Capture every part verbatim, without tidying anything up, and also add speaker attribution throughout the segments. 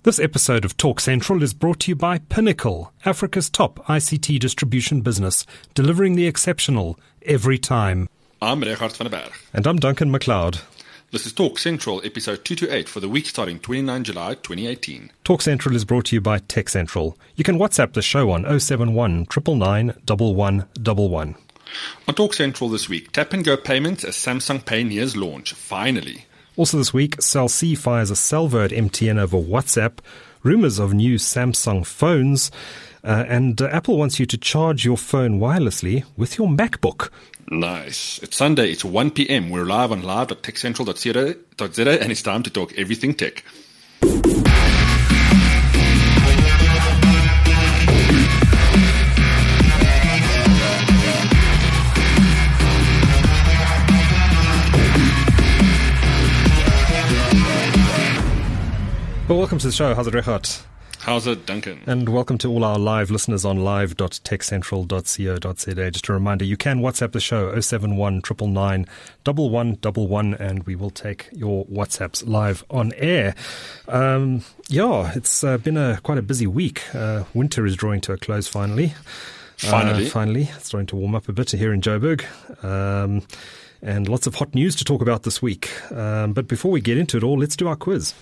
Speaker 1: This episode of Talk Central is brought to you by Pinnacle, Africa's top I C T distribution business, delivering the exceptional every time.
Speaker 2: I'm Richard van der Berg.
Speaker 1: And I'm Duncan McLeod.
Speaker 2: This is Talk Central, episode two twenty-eight for the week starting the twenty-ninth of July, twenty eighteen.
Speaker 1: Talk Central is brought to you by Tech Central. You can WhatsApp the show on oh seven one, nine nine nine, one one one one.
Speaker 2: On Talk Central this week, Tap and Go payments as Samsung Pay nears launch, finally.
Speaker 1: Also this week, Cell C fires a salvo at M T N over WhatsApp, rumours of new Samsung phones, uh, and uh, Apple wants you to charge your phone wirelessly with your MacBook.
Speaker 2: Nice. It's Sunday, it's one p.m. We're live on live dot tech central dot co dot za, and it's time to talk everything tech.
Speaker 1: Well, welcome to the show. How's it, Richard?
Speaker 2: How's it, Duncan?
Speaker 1: And welcome to all our live listeners on live dot tech central dot co dot za. Just a reminder, you can WhatsApp the show oh seven one, nine nine nine, one one one one, and we will take your WhatsApps live on air. Um, yeah, it's uh, been a quite a busy week. Uh, winter is drawing to a close finally.
Speaker 2: Finally.
Speaker 1: Uh, finally. It's starting to warm up a bit here in Joburg. Um, and lots of hot news to talk about this week. Um, but before we get into it all, let's do our quiz.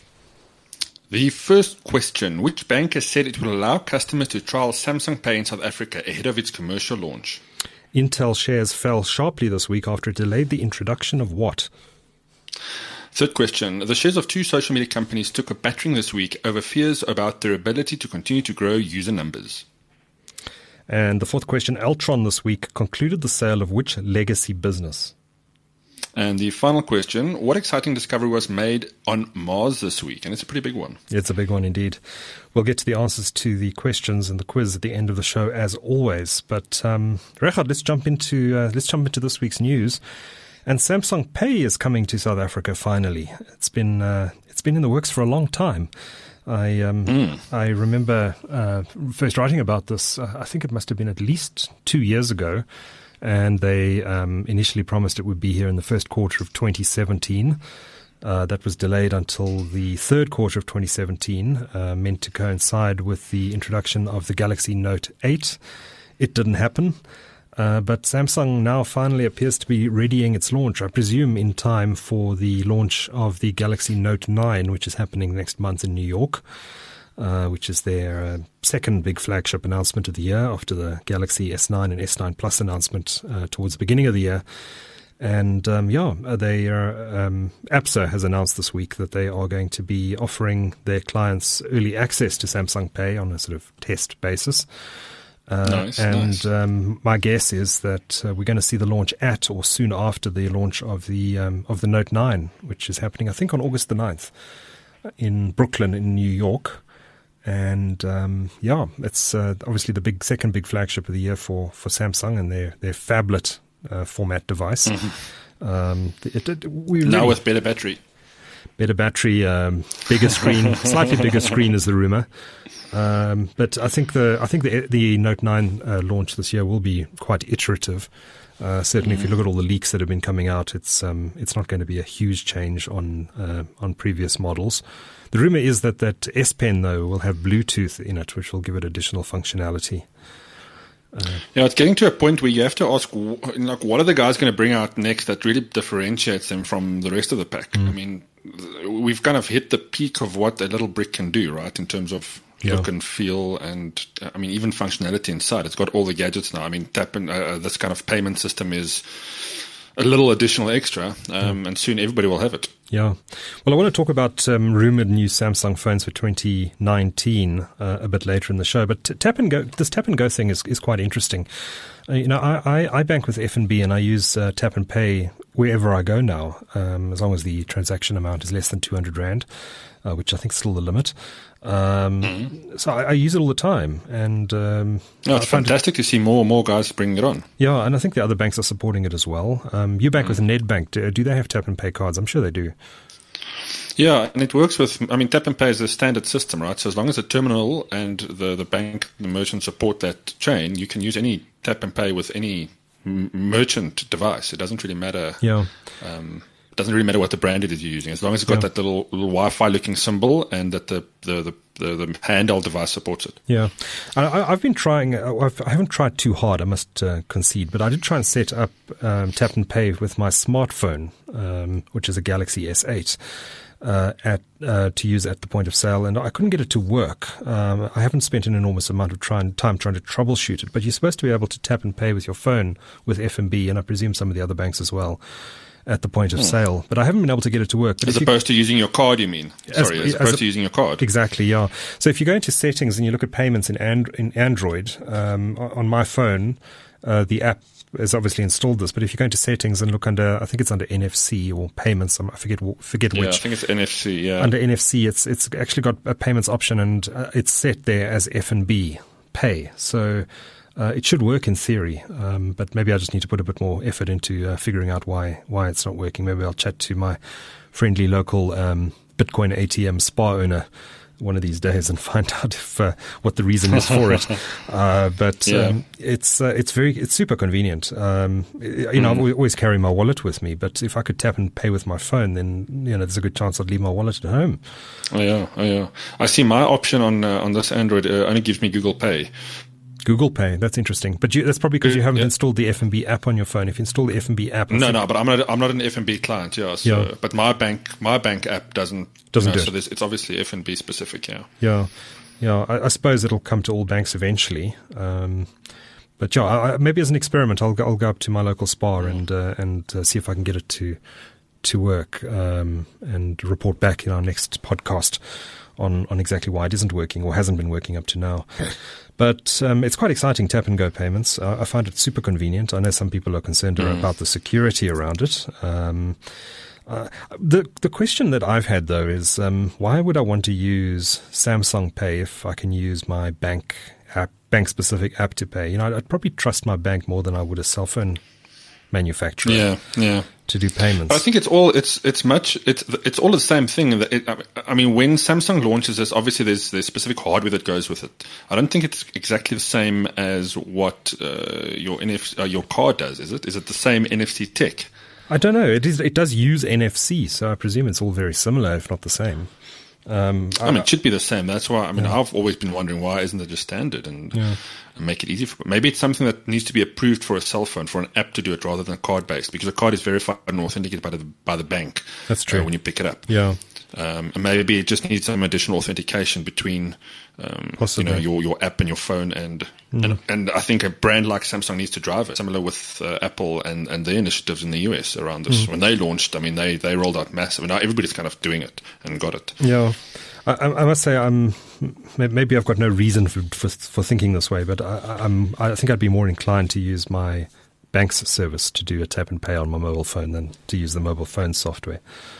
Speaker 2: The first question, which bank has said it will allow customers to trial Samsung Pay in South Africa ahead of its commercial launch?
Speaker 1: Intel shares fell sharply this week after it delayed the introduction of what?
Speaker 2: Third question, the shares of two social media companies took a battering this week over fears about their ability to continue to grow user numbers.
Speaker 1: And the fourth question, Altron this week concluded the sale of which legacy business?
Speaker 2: And the final question, what exciting discovery was made on Mars this week? And it's a pretty big one.
Speaker 1: It's a big one indeed. We'll get to the answers to the questions and the quiz at the end of the show as always. But um, Richard, let's jump into uh, let's jump into this week's news. And Samsung Pay is coming to South Africa finally. It's been uh, it's been in the works for a long time. I um, mm. I remember uh, first writing about this. Uh, I think it must have been at least two years ago. And they um, initially promised it would be here in the first quarter of twenty seventeen. Uh, that was delayed until the third quarter of twenty seventeen, uh, meant to coincide with the introduction of the Galaxy Note eight. It didn't happen, uh, but Samsung now finally appears to be readying its launch, I presume in time for the launch of the Galaxy Note nine, which is happening next month in New York. Uh, which is their uh, second big flagship announcement of the year after the Galaxy S nine and S nine Plus announcement uh, towards the beginning of the year. And um, yeah, they are, um, APSA has announced this week that they are going to be offering their clients early access to Samsung Pay on a sort of test basis. Uh,
Speaker 2: nice,
Speaker 1: and
Speaker 2: nice.
Speaker 1: Um, my guess is that uh, we're going to see the launch at or soon after the launch of the um, of the Note nine, which is happening, I think, on August the ninth in Brooklyn in New York. And um, yeah, it's uh, obviously the big second big flagship of the year for, for Samsung and their their phablet uh, format device. Mm-hmm. Um, it, it, we
Speaker 2: now
Speaker 1: really,
Speaker 2: with better battery,
Speaker 1: better battery, um, bigger screen, slightly bigger screen is the rumor. Um, but I think the I think the the Note nine uh, launch this year will be quite iterative. Uh, certainly, mm-hmm. if you look at all the leaks that have been coming out, it's um, it's not going to be a huge change on uh, on previous models. The rumor is that that S Pen, though, will have Bluetooth in it, which will give it additional functionality. Uh,
Speaker 2: yeah, it's getting to a point where you have to ask, like, what are the guys going to bring out next that really differentiates them from the rest of the pack? Mm. I mean, we've kind of hit the peak of what a little brick can do, right, in terms of yeah. look and feel and, I mean, even functionality inside. It's got all the gadgets now. I mean, tap and, uh, this kind of payment system is a little additional extra, um, mm. and soon everybody will have it.
Speaker 1: Yeah. Well, I want to talk about um, rumored new Samsung phones for twenty nineteen uh, a bit later in the show. But t- tap and go, this tap and go thing is, is quite interesting. Uh, you know, I, I, I bank with F N B and I use uh, tap and pay wherever I go now, um, as long as the transaction amount is less than two hundred rand, uh, which I think is still the limit. Um, mm-hmm. So I, I use it all the time, and um,
Speaker 2: no, it's fantastic it, to see more and more guys bringing it on.
Speaker 1: Yeah, and I think the other banks are supporting it as well. Um, you bank mm-hmm. with Nedbank. Do, do they have tap and pay cards? I'm sure they do.
Speaker 2: Yeah, and it works with, I mean, tap and pay is a standard system, right? So as long as the terminal and the, the bank, the merchant support that chain, you can use any tap and pay with any m- merchant device. It doesn't really matter.
Speaker 1: Yeah.
Speaker 2: Um, It doesn't really matter what the brand it is you're using, as long as it's got yeah. that little, little Wi-Fi looking symbol and that the the, the, the, the handheld device supports it.
Speaker 1: Yeah. I, I've been trying, I've, I haven't tried too hard, I must uh, concede, but I did try and set up um, Tap and Pay with my smartphone, um, which is a Galaxy S eight. Uh, at uh, to use at the point of sale, and I couldn't get it to work. Um, I haven't spent an enormous amount of trying, time trying to troubleshoot it, but you're supposed to be able to tap and pay with your phone with F N B, and I presume some of the other banks as well, at the point of hmm. sale. But I haven't been able to get it to work. But
Speaker 2: as opposed you, to using your card, you mean? Sorry, as, as opposed as a, to using your card.
Speaker 1: Exactly, yeah. So if you go into settings and you look at payments in, and, in Android, um, on my phone, uh, the app has obviously installed this, but if you go into settings and look under, I think it's under N F C or payments, I forget forget
Speaker 2: yeah,
Speaker 1: which.
Speaker 2: I think it's N F C, yeah.
Speaker 1: Under N F C, it's it's actually got a payments option, and uh, it's set there as F N B Pay. So uh, it should work in theory, um, but maybe I just need to put a bit more effort into uh, figuring out why why it's not working. Maybe I'll chat to my friendly local um, Bitcoin A T M spa owner one of these days and find out if uh, what the reason is for it. Uh, but
Speaker 2: yeah.
Speaker 1: um, it's uh, it's very it's super convenient. Um, you know, mm. I always carry my wallet with me, but if I could tap and pay with my phone, then you know there's a good chance I'd leave my wallet at home.
Speaker 2: Oh yeah, oh yeah. I see my option on uh, on this Android uh, only gives me Google Pay.
Speaker 1: Google Pay, that's interesting. But you, that's probably because you haven't yeah. installed the F N B app on your phone. If you install the F N B app, I
Speaker 2: no,
Speaker 1: think,
Speaker 2: no, but I'm not. I'm not an F N B client. Yeah, so, yeah. But my bank, my bank app doesn't
Speaker 1: doesn't
Speaker 2: you know,
Speaker 1: do it.
Speaker 2: So it's obviously F N B specific. Yeah,
Speaker 1: yeah, yeah. I, I suppose it'll come to all banks eventually. Um, but yeah, I, maybe as an experiment, I'll go, I'll go up to my local spa mm. and uh, and uh, see if I can get it to to work um, and report back in our next podcast on on exactly why it isn't working or hasn't been working up to now. But um, it's quite exciting, tap and go payments. Uh, I find it super convenient. I know some people are concerned mm. about the security around it. Um, uh, the the question that I've had though is um, why would I want to use Samsung Pay if I can use my bank app, bank specific app to pay? You know, I'd, I'd probably trust my bank more than I would a cell phone manufacturer.
Speaker 2: Yeah, yeah.
Speaker 1: To do payments.
Speaker 2: I think it's all it's it's much it's it's all the same thing. It, I mean, when Samsung launches this, obviously there's there's specific hardware that goes with it. I don't think it's exactly the same as what uh, your N F C, uh, your card does. Is it? Is it the same N F C tech?
Speaker 1: I don't know. It is. It does use N F C, so I presume it's all very similar, if not the same. Um,
Speaker 2: I, I mean, it should be the same. That's why. I mean, yeah. I've always been wondering why isn't it just standard and,
Speaker 1: yeah.
Speaker 2: and make it easy for. Maybe it's something that needs to be approved for a cell phone for an app to do it rather than card based, because a card is verified and authenticated by the by the bank.
Speaker 1: That's true.
Speaker 2: Uh, when you pick it up.
Speaker 1: Yeah.
Speaker 2: Um, and maybe it just needs some additional authentication between, um, you know, your, your app and your phone, and, mm. and and I think a brand like Samsung needs to drive it. Similar with uh, Apple and, and their initiatives in the U S around this. Mm. When they launched, I mean, they they rolled out massive. Now everybody's kind of doing it and got it.
Speaker 1: Yeah, I, I must say, I'm maybe I've got no reason for for, for thinking this way, but I, I'm I think I'd be more inclined to use my bank's service to do a tap and pay on my mobile phone than to use the mobile phone software.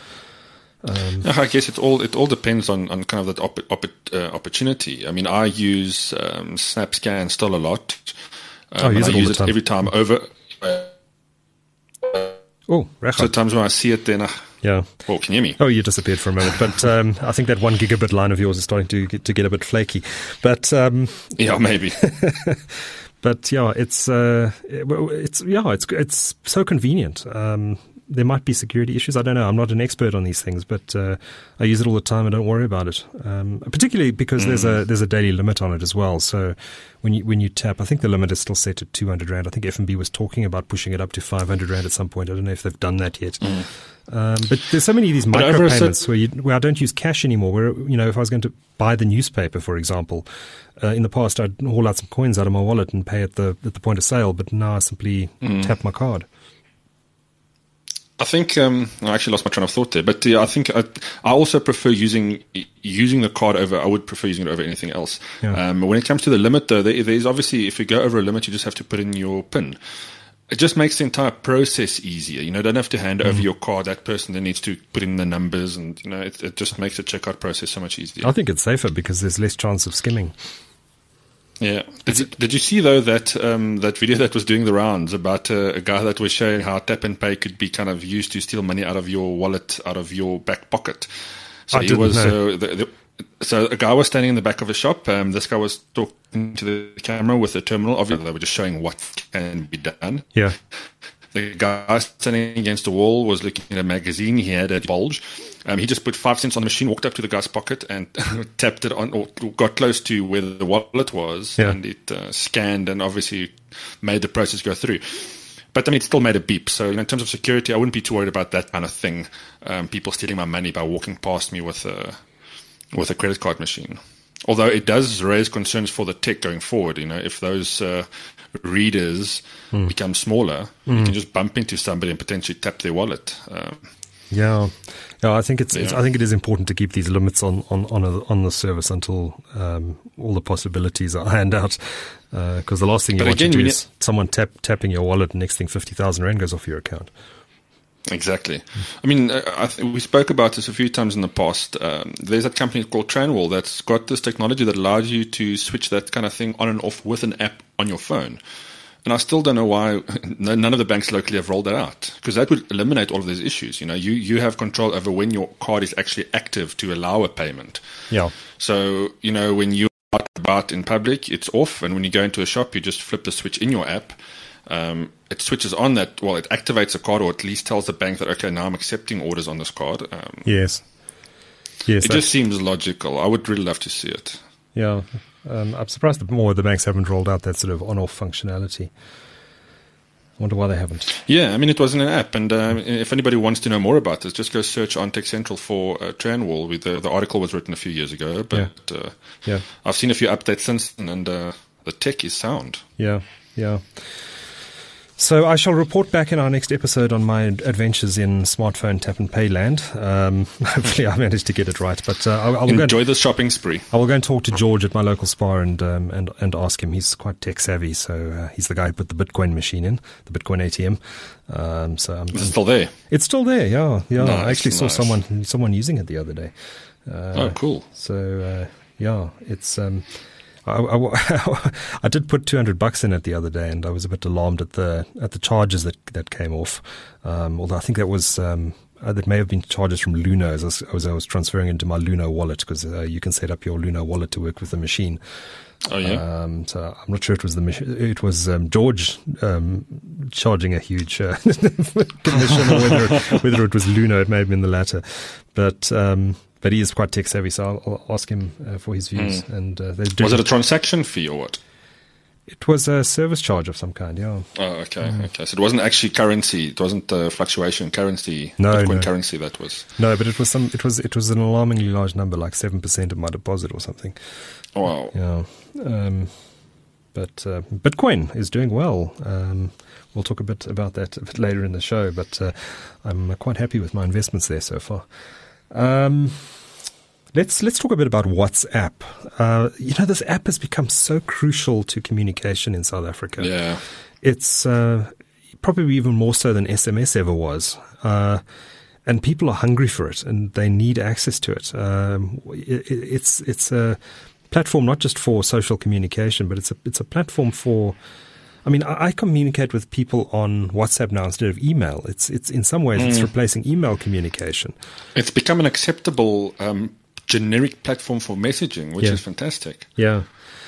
Speaker 2: Um, I guess it all it all depends on, on kind of that op, op, uh, opportunity. I mean, I use um, SnapScan still a lot. Um,
Speaker 1: oh, use it
Speaker 2: I
Speaker 1: all
Speaker 2: use
Speaker 1: the
Speaker 2: it
Speaker 1: time.
Speaker 2: every time over. Uh,
Speaker 1: oh, Recha.
Speaker 2: So times when I see it, then I,
Speaker 1: yeah.
Speaker 2: Oh, can you hear me?
Speaker 1: Oh, you disappeared for a moment, but um, I think that one gigabit line of yours is starting to get, to get a bit flaky. But um,
Speaker 2: yeah, maybe.
Speaker 1: But yeah, it's uh, it's yeah, it's it's so convenient. Um, there might be security issues. I don't know. I'm not an expert on these things, but uh, I use it all the time and don't worry about it. Um, particularly because mm. there's a there's a daily limit on it as well. So when you when you tap, I think the limit is still set at two hundred rand. I think F N B was talking about pushing it up to five hundred rand at some point. I don't know if they've done that yet. Mm. Um, but there's so many of these micro payments where you, where I don't use cash anymore. Where, you know, if I was going to buy the newspaper, for example, uh, in the past I'd haul out some coins out of my wallet and pay at the at the point of sale. But now I simply mm. tap my card.
Speaker 2: I think um, I actually lost my train of thought there, but yeah, I think I, I also prefer using using the card over. I would prefer using it over anything else.
Speaker 1: Yeah. Um,
Speaker 2: when it comes to the limit, though, there, there's obviously if you go over a limit, you just have to put in your PIN. It just makes the entire process easier. You know, don't have to hand mm. over your card. That person then needs to put in the numbers, and you know, it, it just makes the checkout process so much easier.
Speaker 1: I think it's safer because there's less chance of skimming.
Speaker 2: Yeah. Did you, did you see, though, that um, that video that was doing the rounds about uh, a guy that was showing how tap and pay could be kind of used to steal money out of your wallet, out of your back pocket? So
Speaker 1: I
Speaker 2: he
Speaker 1: didn't
Speaker 2: was,
Speaker 1: know.
Speaker 2: Uh, the, the, so a guy was standing in the back of a shop. Um, this guy was talking to the camera with the terminal. Obviously, they were just showing what can be done.
Speaker 1: Yeah.
Speaker 2: The guy standing against the wall was looking at a magazine. He had a bulge. Um, he just put five cents on the machine, walked up to the guy's pocket, and tapped it on, or got close to where the wallet was,
Speaker 1: yeah.
Speaker 2: and it uh, scanned and obviously made the process go through. But I mean, it still made a beep. So you know, in terms of security, I wouldn't be too worried about that kind of thing. Um, people stealing my money by walking past me with a with a credit card machine. Although it does raise concerns for the tech going forward. You know, if those uh, readers mm. become smaller, mm. you can just bump into somebody and potentially tap their wallet. Um,
Speaker 1: yeah, yeah. I think it's,
Speaker 2: yeah.
Speaker 1: it's. I think it is important to keep these limits on on on, a, on the service until um, all the possibilities are ironed out. Because uh, the last thing you
Speaker 2: but
Speaker 1: want
Speaker 2: again,
Speaker 1: to do
Speaker 2: you
Speaker 1: is ne- someone tap tapping your wallet, and next thing fifty thousand rand goes off your account.
Speaker 2: Exactly. I mean, I th- we spoke about this a few times in the past. Um, there's a company called Tranwall that's got this technology that allows you to switch that kind of thing on and off with an app on your phone. And I still don't know why none of the banks locally have rolled that out, because that would eliminate all of these issues. You know, you, you have control over when your card is actually active to allow a payment.
Speaker 1: Yeah.
Speaker 2: So, you know, when you're out about in public, it's off. And when you go into a shop, you just flip the switch in your app. Um, it switches on that, well, it activates a card, or at least tells the bank that, okay, now I'm accepting orders on this card. Um,
Speaker 1: yes. Yes.
Speaker 2: It just seems logical. I would really love to see it.
Speaker 1: Yeah. Um, I'm surprised that more of the banks haven't rolled out that sort of on-off functionality. I wonder why they haven't.
Speaker 2: Yeah, I mean, it was in an app. And um, if anybody wants to know more about this, just go search on Tech Central for uh, Tranwall. The, the article was written a few years ago, but
Speaker 1: yeah.
Speaker 2: Uh,
Speaker 1: yeah.
Speaker 2: I've seen a few updates since then, and uh, the tech is sound.
Speaker 1: Yeah, yeah. So I shall report back in our next episode on my adventures in smartphone tap and pay land. Um, hopefully I managed to get it right. But uh, I, I will
Speaker 2: enjoy
Speaker 1: go and,
Speaker 2: the shopping spree.
Speaker 1: I will go and talk to George at my local Spar and um, and and ask him. He's quite tech savvy, so uh, he's the guy who put the Bitcoin machine in, the Bitcoin A T M. Um, so I'm,
Speaker 2: it's still there.
Speaker 1: It's still there. Yeah, yeah.
Speaker 2: Nice,
Speaker 1: I actually saw
Speaker 2: nice.
Speaker 1: someone someone using it the other day. Uh,
Speaker 2: oh, cool.
Speaker 1: So uh, yeah, it's. Um, I, I, I did put two hundred bucks in it the other day, and I was a bit alarmed at the at the charges that that came off. Um, although I think that was um, uh, that may have been charges from Luno as I was, as I was transferring into my Luno wallet, because uh, you can set up your Luno wallet to work with the machine.
Speaker 2: Oh yeah.
Speaker 1: Um, so I'm not sure it was the mach- it was um, George um, charging a huge uh, commission, or whether whether it was Luno. It may have been the latter, but. Um, But he is quite tech savvy, so I'll, I'll ask him uh, for his views. Mm. And uh,
Speaker 2: was it a transaction fee or what?
Speaker 1: It was a service charge of some kind, yeah.
Speaker 2: Oh, okay, mm. okay. So it wasn't actually currency. It wasn't uh, fluctuation currency.
Speaker 1: No,
Speaker 2: Bitcoin
Speaker 1: no.
Speaker 2: currency. That was
Speaker 1: no, but it was some. It was it was an alarmingly large number, like seven percent of my deposit or something.
Speaker 2: Wow.
Speaker 1: Yeah. Um, but uh, Bitcoin is doing well. Um, we'll talk a bit about that a bit later in the show. But uh, I'm quite happy with my investments there so far. Um, let's let's talk a bit about WhatsApp. Uh, you know, this app has become so crucial to communication in South Africa.
Speaker 2: Yeah,
Speaker 1: it's uh, probably even more so than S M S ever was. Uh, and people are hungry for it, and they need access to it. Um, it it's it's a platform not just for social communication, but it's a it's a platform for. I mean, I, I communicate with people on WhatsApp now instead of email. It's it's in some ways mm. it's replacing email communication.
Speaker 2: It's become an acceptable um, generic platform for messaging, which
Speaker 1: yeah.
Speaker 2: is fantastic.
Speaker 1: Yeah,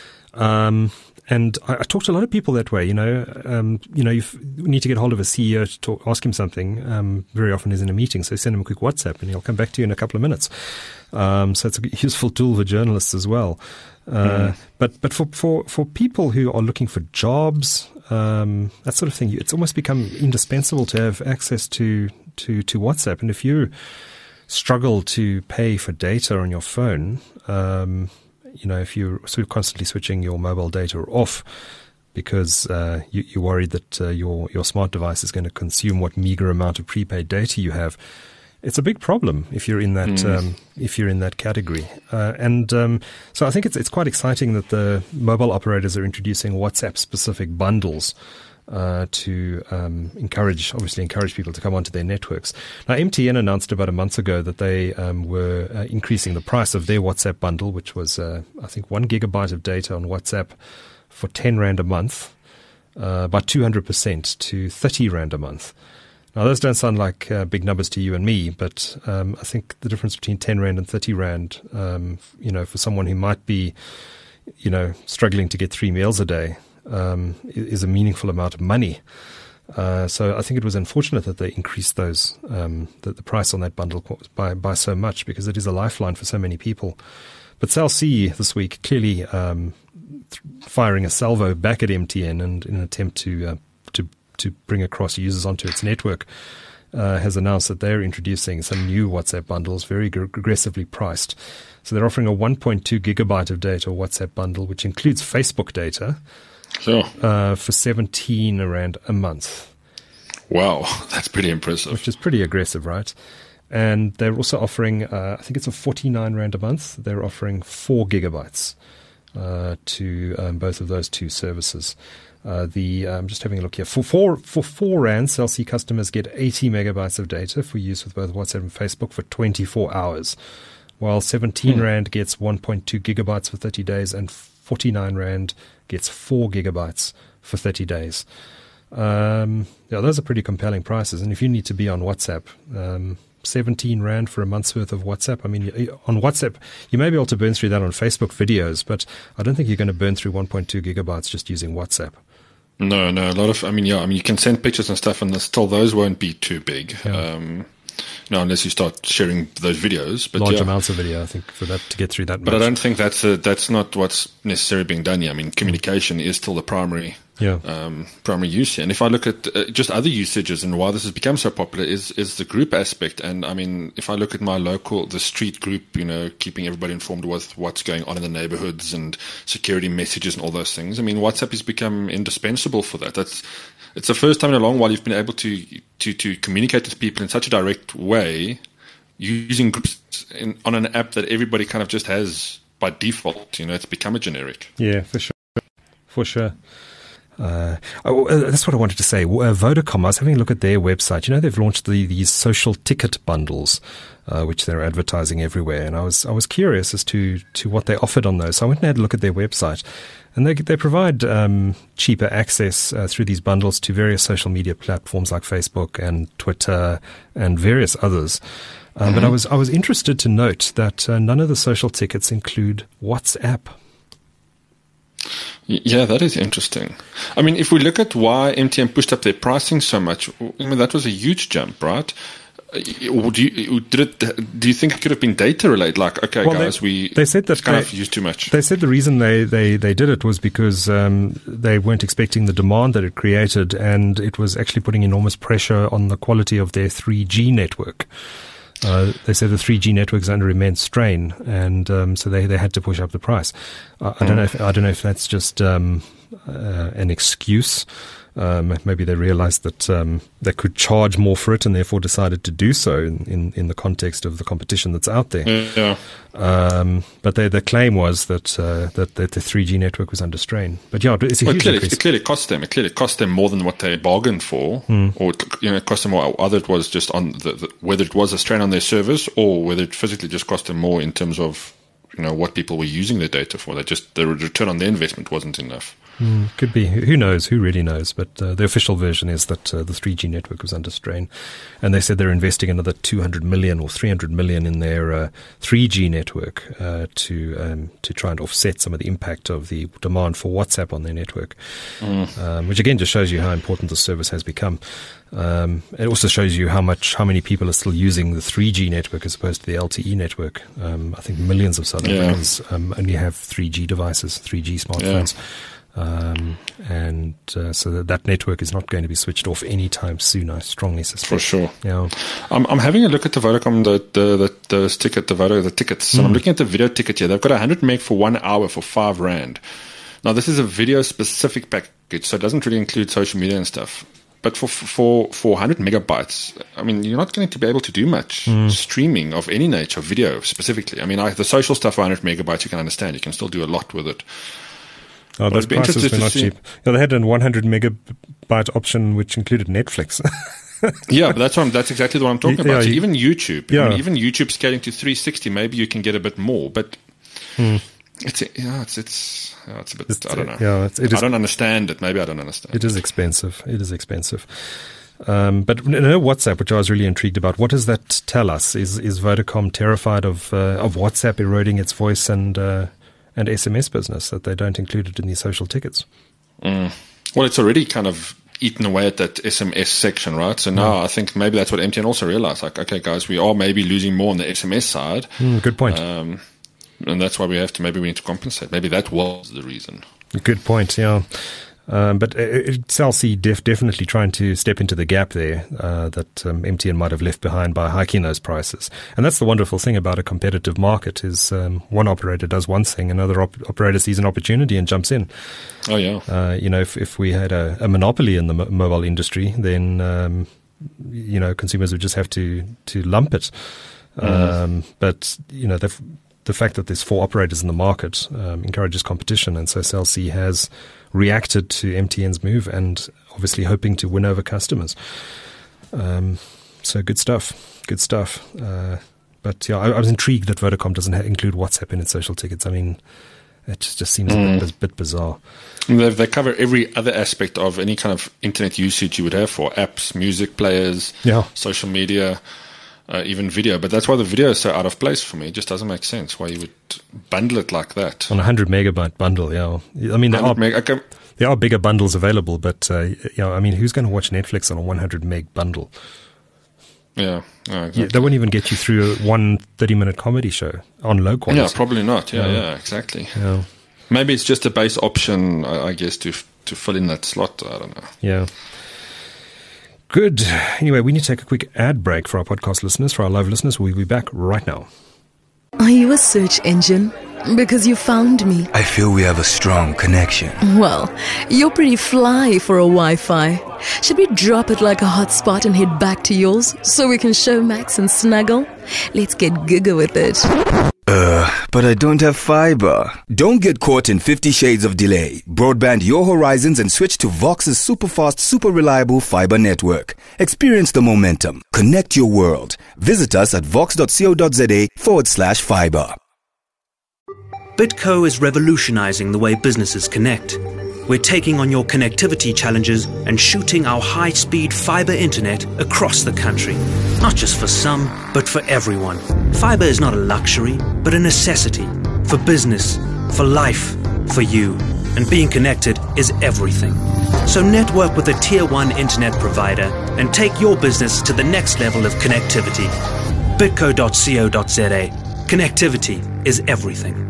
Speaker 1: um, and I, I talk to a lot of people that way. You know, um, you know, you need to get hold of a C E O to talk, ask him something. Um, very often he's in a meeting, so send him a quick WhatsApp, and he'll come back to you in a couple of minutes. Um, so it's a useful tool for journalists as well. Uh, mm. But but for, for, for people who are looking for jobs, um, that sort of thing, it's almost become indispensable to have access to, to, to WhatsApp. And if you struggle to pay for data on your phone, um, you know, if you're sort of constantly switching your mobile data off because uh, you, you're worried that uh, your your smart device is going to consume what meager amount of prepaid data you have, it's a big problem if you're in that mm. um, if you're in that category. Uh, and um, so I think it's it's quite exciting that the mobile operators are introducing WhatsApp specific bundles uh, to um, encourage, obviously encourage people to come onto their networks. Now, M T N announced about a month ago that they um, were uh, increasing the price of their WhatsApp bundle, which was uh, I think one gigabyte of data on WhatsApp for ten rand a month, uh, by two hundred percent to thirty rand a month. Now, those don't sound like uh, big numbers to you and me, but um, I think the difference between ten rand and thirty rand, um, you know, for someone who might be, you know, struggling to get three meals a day, um, is a meaningful amount of money. Uh, so I think it was unfortunate that they increased those um, the, the price on that bundle by by so much, because it is a lifeline for so many people. But Cell C this week clearly um, th- firing a salvo back at M T N, and in an attempt to uh, to to bring across users onto its network, uh, has announced that they're introducing some new WhatsApp bundles, very g- aggressively priced. So they're offering a one point two gigabyte of data WhatsApp bundle, which includes Facebook data,
Speaker 2: sure.
Speaker 1: uh, for seventeen rand a month.
Speaker 2: Wow, that's pretty impressive.
Speaker 1: Which is pretty aggressive, right? And they're also offering, uh, I think it's a forty-nine rand a month. They're offering four gigabytes uh, to um, both of those two services. Uh, the I'm um, just having a look here. For four for four rand, Cell C customers get eighty megabytes of data for use with both WhatsApp and Facebook for twenty-four hours, while seventeen hmm. rand gets one point two gigabytes for thirty days, and forty-nine rand gets four gigabytes for thirty days. Um, yeah, those are pretty compelling prices. And if you need to be on WhatsApp, um, seventeen rand for a month's worth of WhatsApp. I mean, on WhatsApp, you may be able to burn through that on Facebook videos, but I don't think you're going to burn through one point two gigabytes just using WhatsApp.
Speaker 2: No, no, a lot of, I mean, yeah, I mean, you can send pictures and stuff, and still those won't be too big. Yeah. Um, no, unless you start sharing those videos. But
Speaker 1: Large
Speaker 2: yeah.
Speaker 1: amounts of video, I think, for that to get through that much.
Speaker 2: But I don't think that's a, that's not what's necessarily being done here. I mean, communication is still the primary
Speaker 1: yeah.
Speaker 2: um, primary use here. And if I look at uh, just other usages and why this has become so popular is is the group aspect. And I mean, if I look at my local, the street group, you know, keeping everybody informed with what's going on in the neighborhoods and security messages and all those things. I mean, WhatsApp has become indispensable for that. That's It's the first time in a long while you've been able to to to communicate with people in such a direct way using groups in, on an app that everybody kind of just has by default. You know, it's become a generic.
Speaker 1: Yeah, for sure. For sure. Uh, oh, uh, that's what I wanted to say. Uh, Vodacom, I was having a look at their website. You know, they've launched the, these social ticket bundles, uh, which they're advertising everywhere. And I was I was curious as to, to what they offered on those. So I went and had a look at their website. And they they provide um, cheaper access uh, through these bundles to various social media platforms like Facebook and Twitter and various others. Uh, mm-hmm. But I was I was interested to note that uh, none of the social tickets include WhatsApp.
Speaker 2: Yeah, that is interesting. I mean, if we look at why M T N pushed up their pricing so much, I mean, that was a huge jump, right? Or do you, did it, do you think it could have been data related? Like, okay, well, guys,
Speaker 1: they,
Speaker 2: we
Speaker 1: they said that
Speaker 2: kind
Speaker 1: they,
Speaker 2: of used too much.
Speaker 1: They said the reason they, they, they did it was because um, they weren't expecting the demand that it created, and it was actually putting enormous pressure on the quality of their three G network. Uh, they said the three G network is under immense strain, and um, so they, they had to push up the price. Uh, I don't know if I don't know if that's just um, uh, an excuse. Um, maybe they realized that um, they could charge more for it, and therefore decided to do so in, in, in the context of the competition that's out there.
Speaker 2: Yeah.
Speaker 1: Um, but they, the claim was that, uh, that that the three G network was under strain. But yeah, it's a
Speaker 2: well,
Speaker 1: huge
Speaker 2: clearly,
Speaker 1: increase.
Speaker 2: It clearly cost them. It clearly cost them more than what they bargained for,
Speaker 1: mm.
Speaker 2: or you know, it cost them more. Either it was just on the, the, whether it was a strain on their service, or whether it physically just cost them more in terms of you know what people were using their data for. They just the return on their investment wasn't enough.
Speaker 1: Mm, could be. Who knows? Who really knows? But uh, the official version is that uh, the three G network was under strain. And they said they're investing another two hundred million or three hundred million in their uh, three G network uh, to um, to try and offset some of the impact of the demand for WhatsApp on their network, mm. um, which again just shows you how important the service has become. Um, it also shows you how much, how many people are still using the three G network as opposed to the L T E network. Um, I think millions of South Africans yeah. um, only have three G devices, three G smartphones. Yeah. Um, and uh, so that, that network is not going to be switched off anytime soon, I strongly suspect.
Speaker 2: For sure.
Speaker 1: Yeah.
Speaker 2: I'm, I'm having a look at the Vodacom, the, the, the, the ticket, the Vodacom, the tickets. Mm. And I'm looking at the video ticket here. They've got one hundred meg for one hour for five rand. Now, this is a video specific package, so it doesn't really include social media and stuff. But for for for one hundred megabytes, I mean, you're not going to be able to do much mm. streaming of any nature, video specifically. I mean, I, the social stuff, one hundred megabytes, you can understand. You can still do a lot with it.
Speaker 1: Oh, those prices were not cheap. Yeah, they had a one hundred megabyte option, which included Netflix.
Speaker 2: yeah, but that's what I'm, that's exactly what I'm talking about.
Speaker 1: Yeah,
Speaker 2: so even YouTube,
Speaker 1: yeah.
Speaker 2: I mean, even YouTube scaling to three sixty, maybe you can get a bit more, but
Speaker 1: mm.
Speaker 2: it's yeah, it's it's yeah, it's a bit.
Speaker 1: It's,
Speaker 2: I don't know.
Speaker 1: Yeah, it's, it is,
Speaker 2: I don't understand it. Maybe I don't understand.
Speaker 1: It is expensive. It is expensive. Um, but no, WhatsApp, which I was really intrigued about. What does that tell us? Is is Vodacom terrified of uh, of WhatsApp eroding its voice and uh, and S M S business, that they don't include it in these social tickets?
Speaker 2: Mm. Well, it's already kind of eaten away at that S M S section, right? So now mm. I think maybe that's what M T N also realized. Like, okay, guys, we are maybe losing more on the S M S side.
Speaker 1: Mm, good point.
Speaker 2: Um, and that's why we have to, maybe we need to compensate. Maybe that was the reason.
Speaker 1: Good point, yeah. Um, but it, Cell C def, definitely trying to step into the gap there uh, that um, M T N might have left behind by hiking those prices. And that's the wonderful thing about a competitive market is um, one operator does one thing, another op- operator sees an opportunity and jumps in.
Speaker 2: Oh, yeah.
Speaker 1: Uh, you know, if, if we had a, a monopoly in the mo- mobile industry, then, um, you know, consumers would just have to, to lump it. Mm. Um, but, you know, the, the fact that there's four operators in the market um, encourages competition. And so Cell C has reacted to M T N's move and obviously hoping to win over customers. Um, so good stuff, good stuff. Uh, but yeah, I, I was intrigued that Vodacom doesn't ha- include WhatsApp in its social tickets. I mean, it just, just seems mm. a bit, a bit bizarre.
Speaker 2: They, they cover every other aspect of any kind of internet usage you would have for apps, music players,
Speaker 1: yeah.
Speaker 2: social media, uh, even video. But that's why the video is so out of place for me. It just doesn't make sense why you would bundle it like that.
Speaker 1: On a one hundred megabyte bundle, yeah. I mean, there are, meg- okay. there are bigger bundles available, but, uh, you know, I mean, who's going to watch Netflix on a one hundred meg bundle?
Speaker 2: Yeah. Oh, exactly.
Speaker 1: Yeah, they won't even get you through one thirty-minute comedy show on low quality.
Speaker 2: Yeah, probably not. Yeah, yeah, yeah exactly.
Speaker 1: Yeah.
Speaker 2: Maybe it's just a base option, I guess, to to fill in that slot. I don't know.
Speaker 1: Yeah. Good. Anyway, we need to take a quick ad break for our podcast listeners. For our live listeners, we'll be back right now.
Speaker 3: Are you a search engine? Because you found me.
Speaker 4: I feel we have a strong connection.
Speaker 3: Well, you're pretty fly for a Wi-Fi. Should we drop it like a hotspot and head back to yours so we can show Max and snuggle? Let's get giga with it.
Speaker 4: Uh, but I don't have fiber. Don't get caught in fifty shades of delay. Broadband your horizons and switch to Vox's super fast, super reliable fiber network. Experience the momentum. Connect your world. Visit us at vox.co.za forward slash fiber.
Speaker 5: Bitco is revolutionizing the way businesses connect. We're taking on your connectivity challenges and shooting our high-speed fiber internet across the country. Not just for some, but for everyone. Fiber is not a luxury, but a necessity. For business, for life, for you. And being connected is everything. So network with a tier one internet provider and take your business to the next level of connectivity. bitco dot co dot za. Connectivity is everything.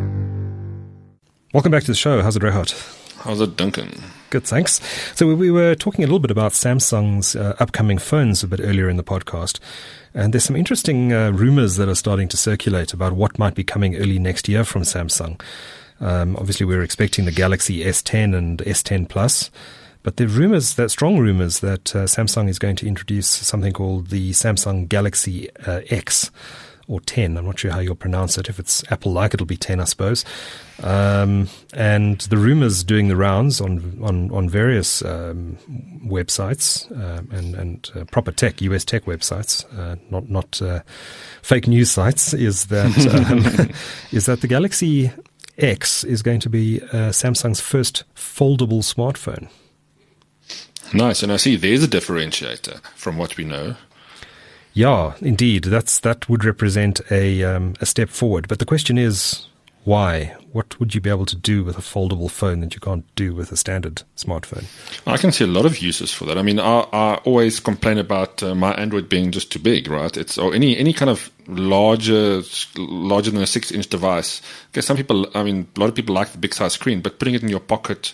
Speaker 1: Welcome back to the show. How's it, Rehat?
Speaker 2: How's it, Duncan?
Speaker 1: Good, thanks. So we were talking a little bit about Samsung's uh, upcoming phones a bit earlier in the podcast. And there's some interesting uh, rumors that are starting to circulate about what might be coming early next year from Samsung. Um, obviously, we're expecting the Galaxy S ten and S ten Plus. But there are rumors, that strong rumors, that uh, Samsung is going to introduce something called the Samsung Galaxy uh, X. Or ten, I'm not sure how you'll pronounce it. If it's Apple-like, it'll be ten, I suppose. Um, and the rumors doing the rounds on on, on various um, websites uh, and, and uh, proper tech, U S tech websites, uh, not not uh, fake news sites, is that um, is that the Galaxy X is going to be uh, Samsung's first foldable smartphone.
Speaker 2: Nice, and I see there's a differentiator from what we know.
Speaker 1: Yeah, indeed. That's that would represent a um, a step forward. But the question is, why? What would you be able to do with a foldable phone that you can't do with a standard smartphone?
Speaker 2: I can see a lot of uses for that. I mean, I, I always complain about uh, my Android being just too big, right? It's or any any kind of larger larger than a six inch device. Because some people, I mean, a lot of people like the big size screen, but putting it in your pocket,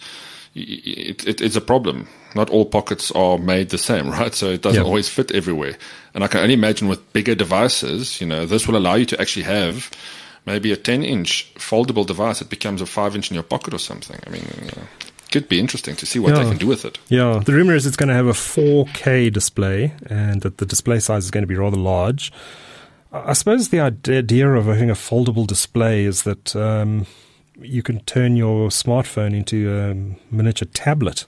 Speaker 2: it, it, it's a problem. Not all pockets are made the same, right? So it doesn't
Speaker 1: yep.
Speaker 2: always fit everywhere. And I can only imagine with bigger devices, you know, this will allow you to actually have maybe a ten inch foldable device that becomes a five inch in your pocket or something. I mean, you know, it could be interesting to see what
Speaker 1: yeah.
Speaker 2: they can do with it.
Speaker 1: Yeah, the rumor is it's going to have a four K display and that the display size is going to be rather large. I suppose the idea of having a foldable display is that um, you can turn your smartphone into a miniature tablet.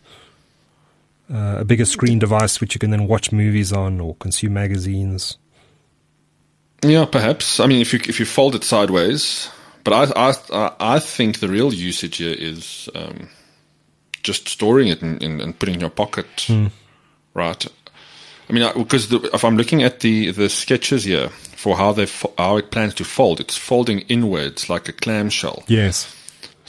Speaker 1: Uh, a bigger screen device which you can then watch movies on or consume magazines.
Speaker 2: Yeah, perhaps. I mean, if you if you fold it sideways, but I I I think the real usage here is um, just storing it and, and, and putting it in your pocket, mm. right? I mean, because the, if I'm looking at the, the sketches here for how they how it plans to fold, it's folding inwards like a clamshell.
Speaker 1: Yes.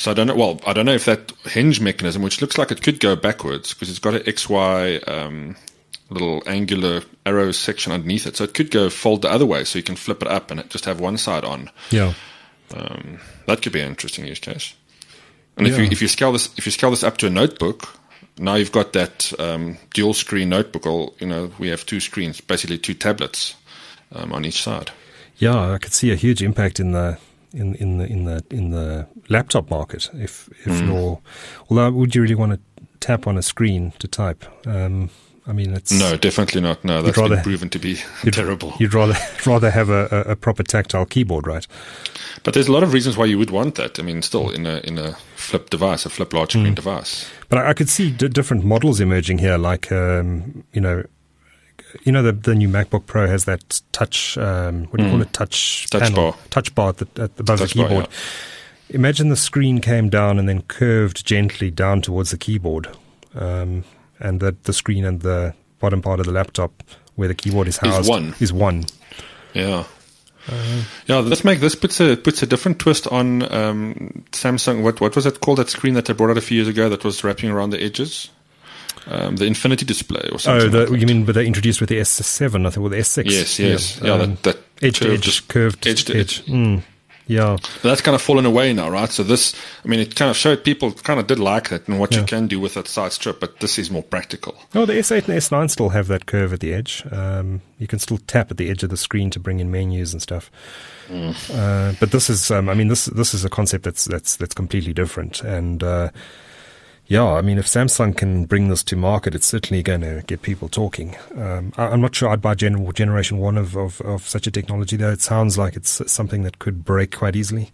Speaker 2: So I don't know. Well, I don't know if that hinge mechanism, which looks like it could go backwards because it's got an X Y um, little angular arrow section underneath it, so it could go fold the other way, so you can flip it up and just have one side on.
Speaker 1: Yeah,
Speaker 2: um, that could be an interesting use case. And if
Speaker 1: yeah.
Speaker 2: you if you scale this if you scale this up to a notebook, now you've got that um, dual screen notebook. Or you know, we have two screens, basically two tablets um, on each side.
Speaker 1: Yeah, I could see a huge impact in the. In, in the in the in the laptop market, if if mm. you're, although would you really want to tap on a screen to type? Um, I mean, it's
Speaker 2: no, definitely not. No, that's rather, been proven to be
Speaker 1: you'd,
Speaker 2: terrible.
Speaker 1: You'd rather rather have a, a proper tactile keyboard, right?
Speaker 2: But there's a lot of reasons why you would want that. I mean, still in a in a flip device, a flip large screen mm. device.
Speaker 1: But I, I could see d- different models emerging here, like um, you know. You know, the the new MacBook Pro has that touch, um, what do you mm. call it, touch,
Speaker 2: touch
Speaker 1: panel,
Speaker 2: bar.
Speaker 1: touch bar at the, at above touch the keyboard.
Speaker 2: Bar, yeah.
Speaker 1: Imagine the screen came down and then curved gently down towards the keyboard, um, and that the screen and the bottom part of the laptop where the keyboard is housed
Speaker 2: is one.
Speaker 1: Is one.
Speaker 2: Yeah. Uh, yeah, let's make this puts a puts a different twist on um, Samsung. What what was it called? That screen that they brought out a few years ago that was wrapping around the edges. Um, the Infinity Display or something.
Speaker 1: Oh, the,
Speaker 2: like that.
Speaker 1: You mean but they introduced with the S seven, I think, or the S six?
Speaker 2: Yes, yes.
Speaker 1: Yeah,
Speaker 2: yeah
Speaker 1: um,
Speaker 2: that, that
Speaker 1: edge to edge,
Speaker 2: just
Speaker 1: curved
Speaker 2: edge to edge.
Speaker 1: edge. Mm, yeah.
Speaker 2: But that's kind of fallen away now, right? So this, I mean, it kind of showed people kind of did like that and what
Speaker 1: yeah.
Speaker 2: you can do with that side strip, but this is more practical.
Speaker 1: Oh, the S eight and S nine still have that curve at the edge. Um, you can still tap at the edge of the screen to bring in menus and stuff. Mm. Uh, but this is, um, I mean, this this is a concept that's that's that's completely different. And uh, yeah, I mean, if Samsung can bring this to market, it's certainly going to get people talking. Um, I, I'm not sure I'd buy gen- generation one of, of, of such a technology, though. It sounds like it's something that could break quite easily.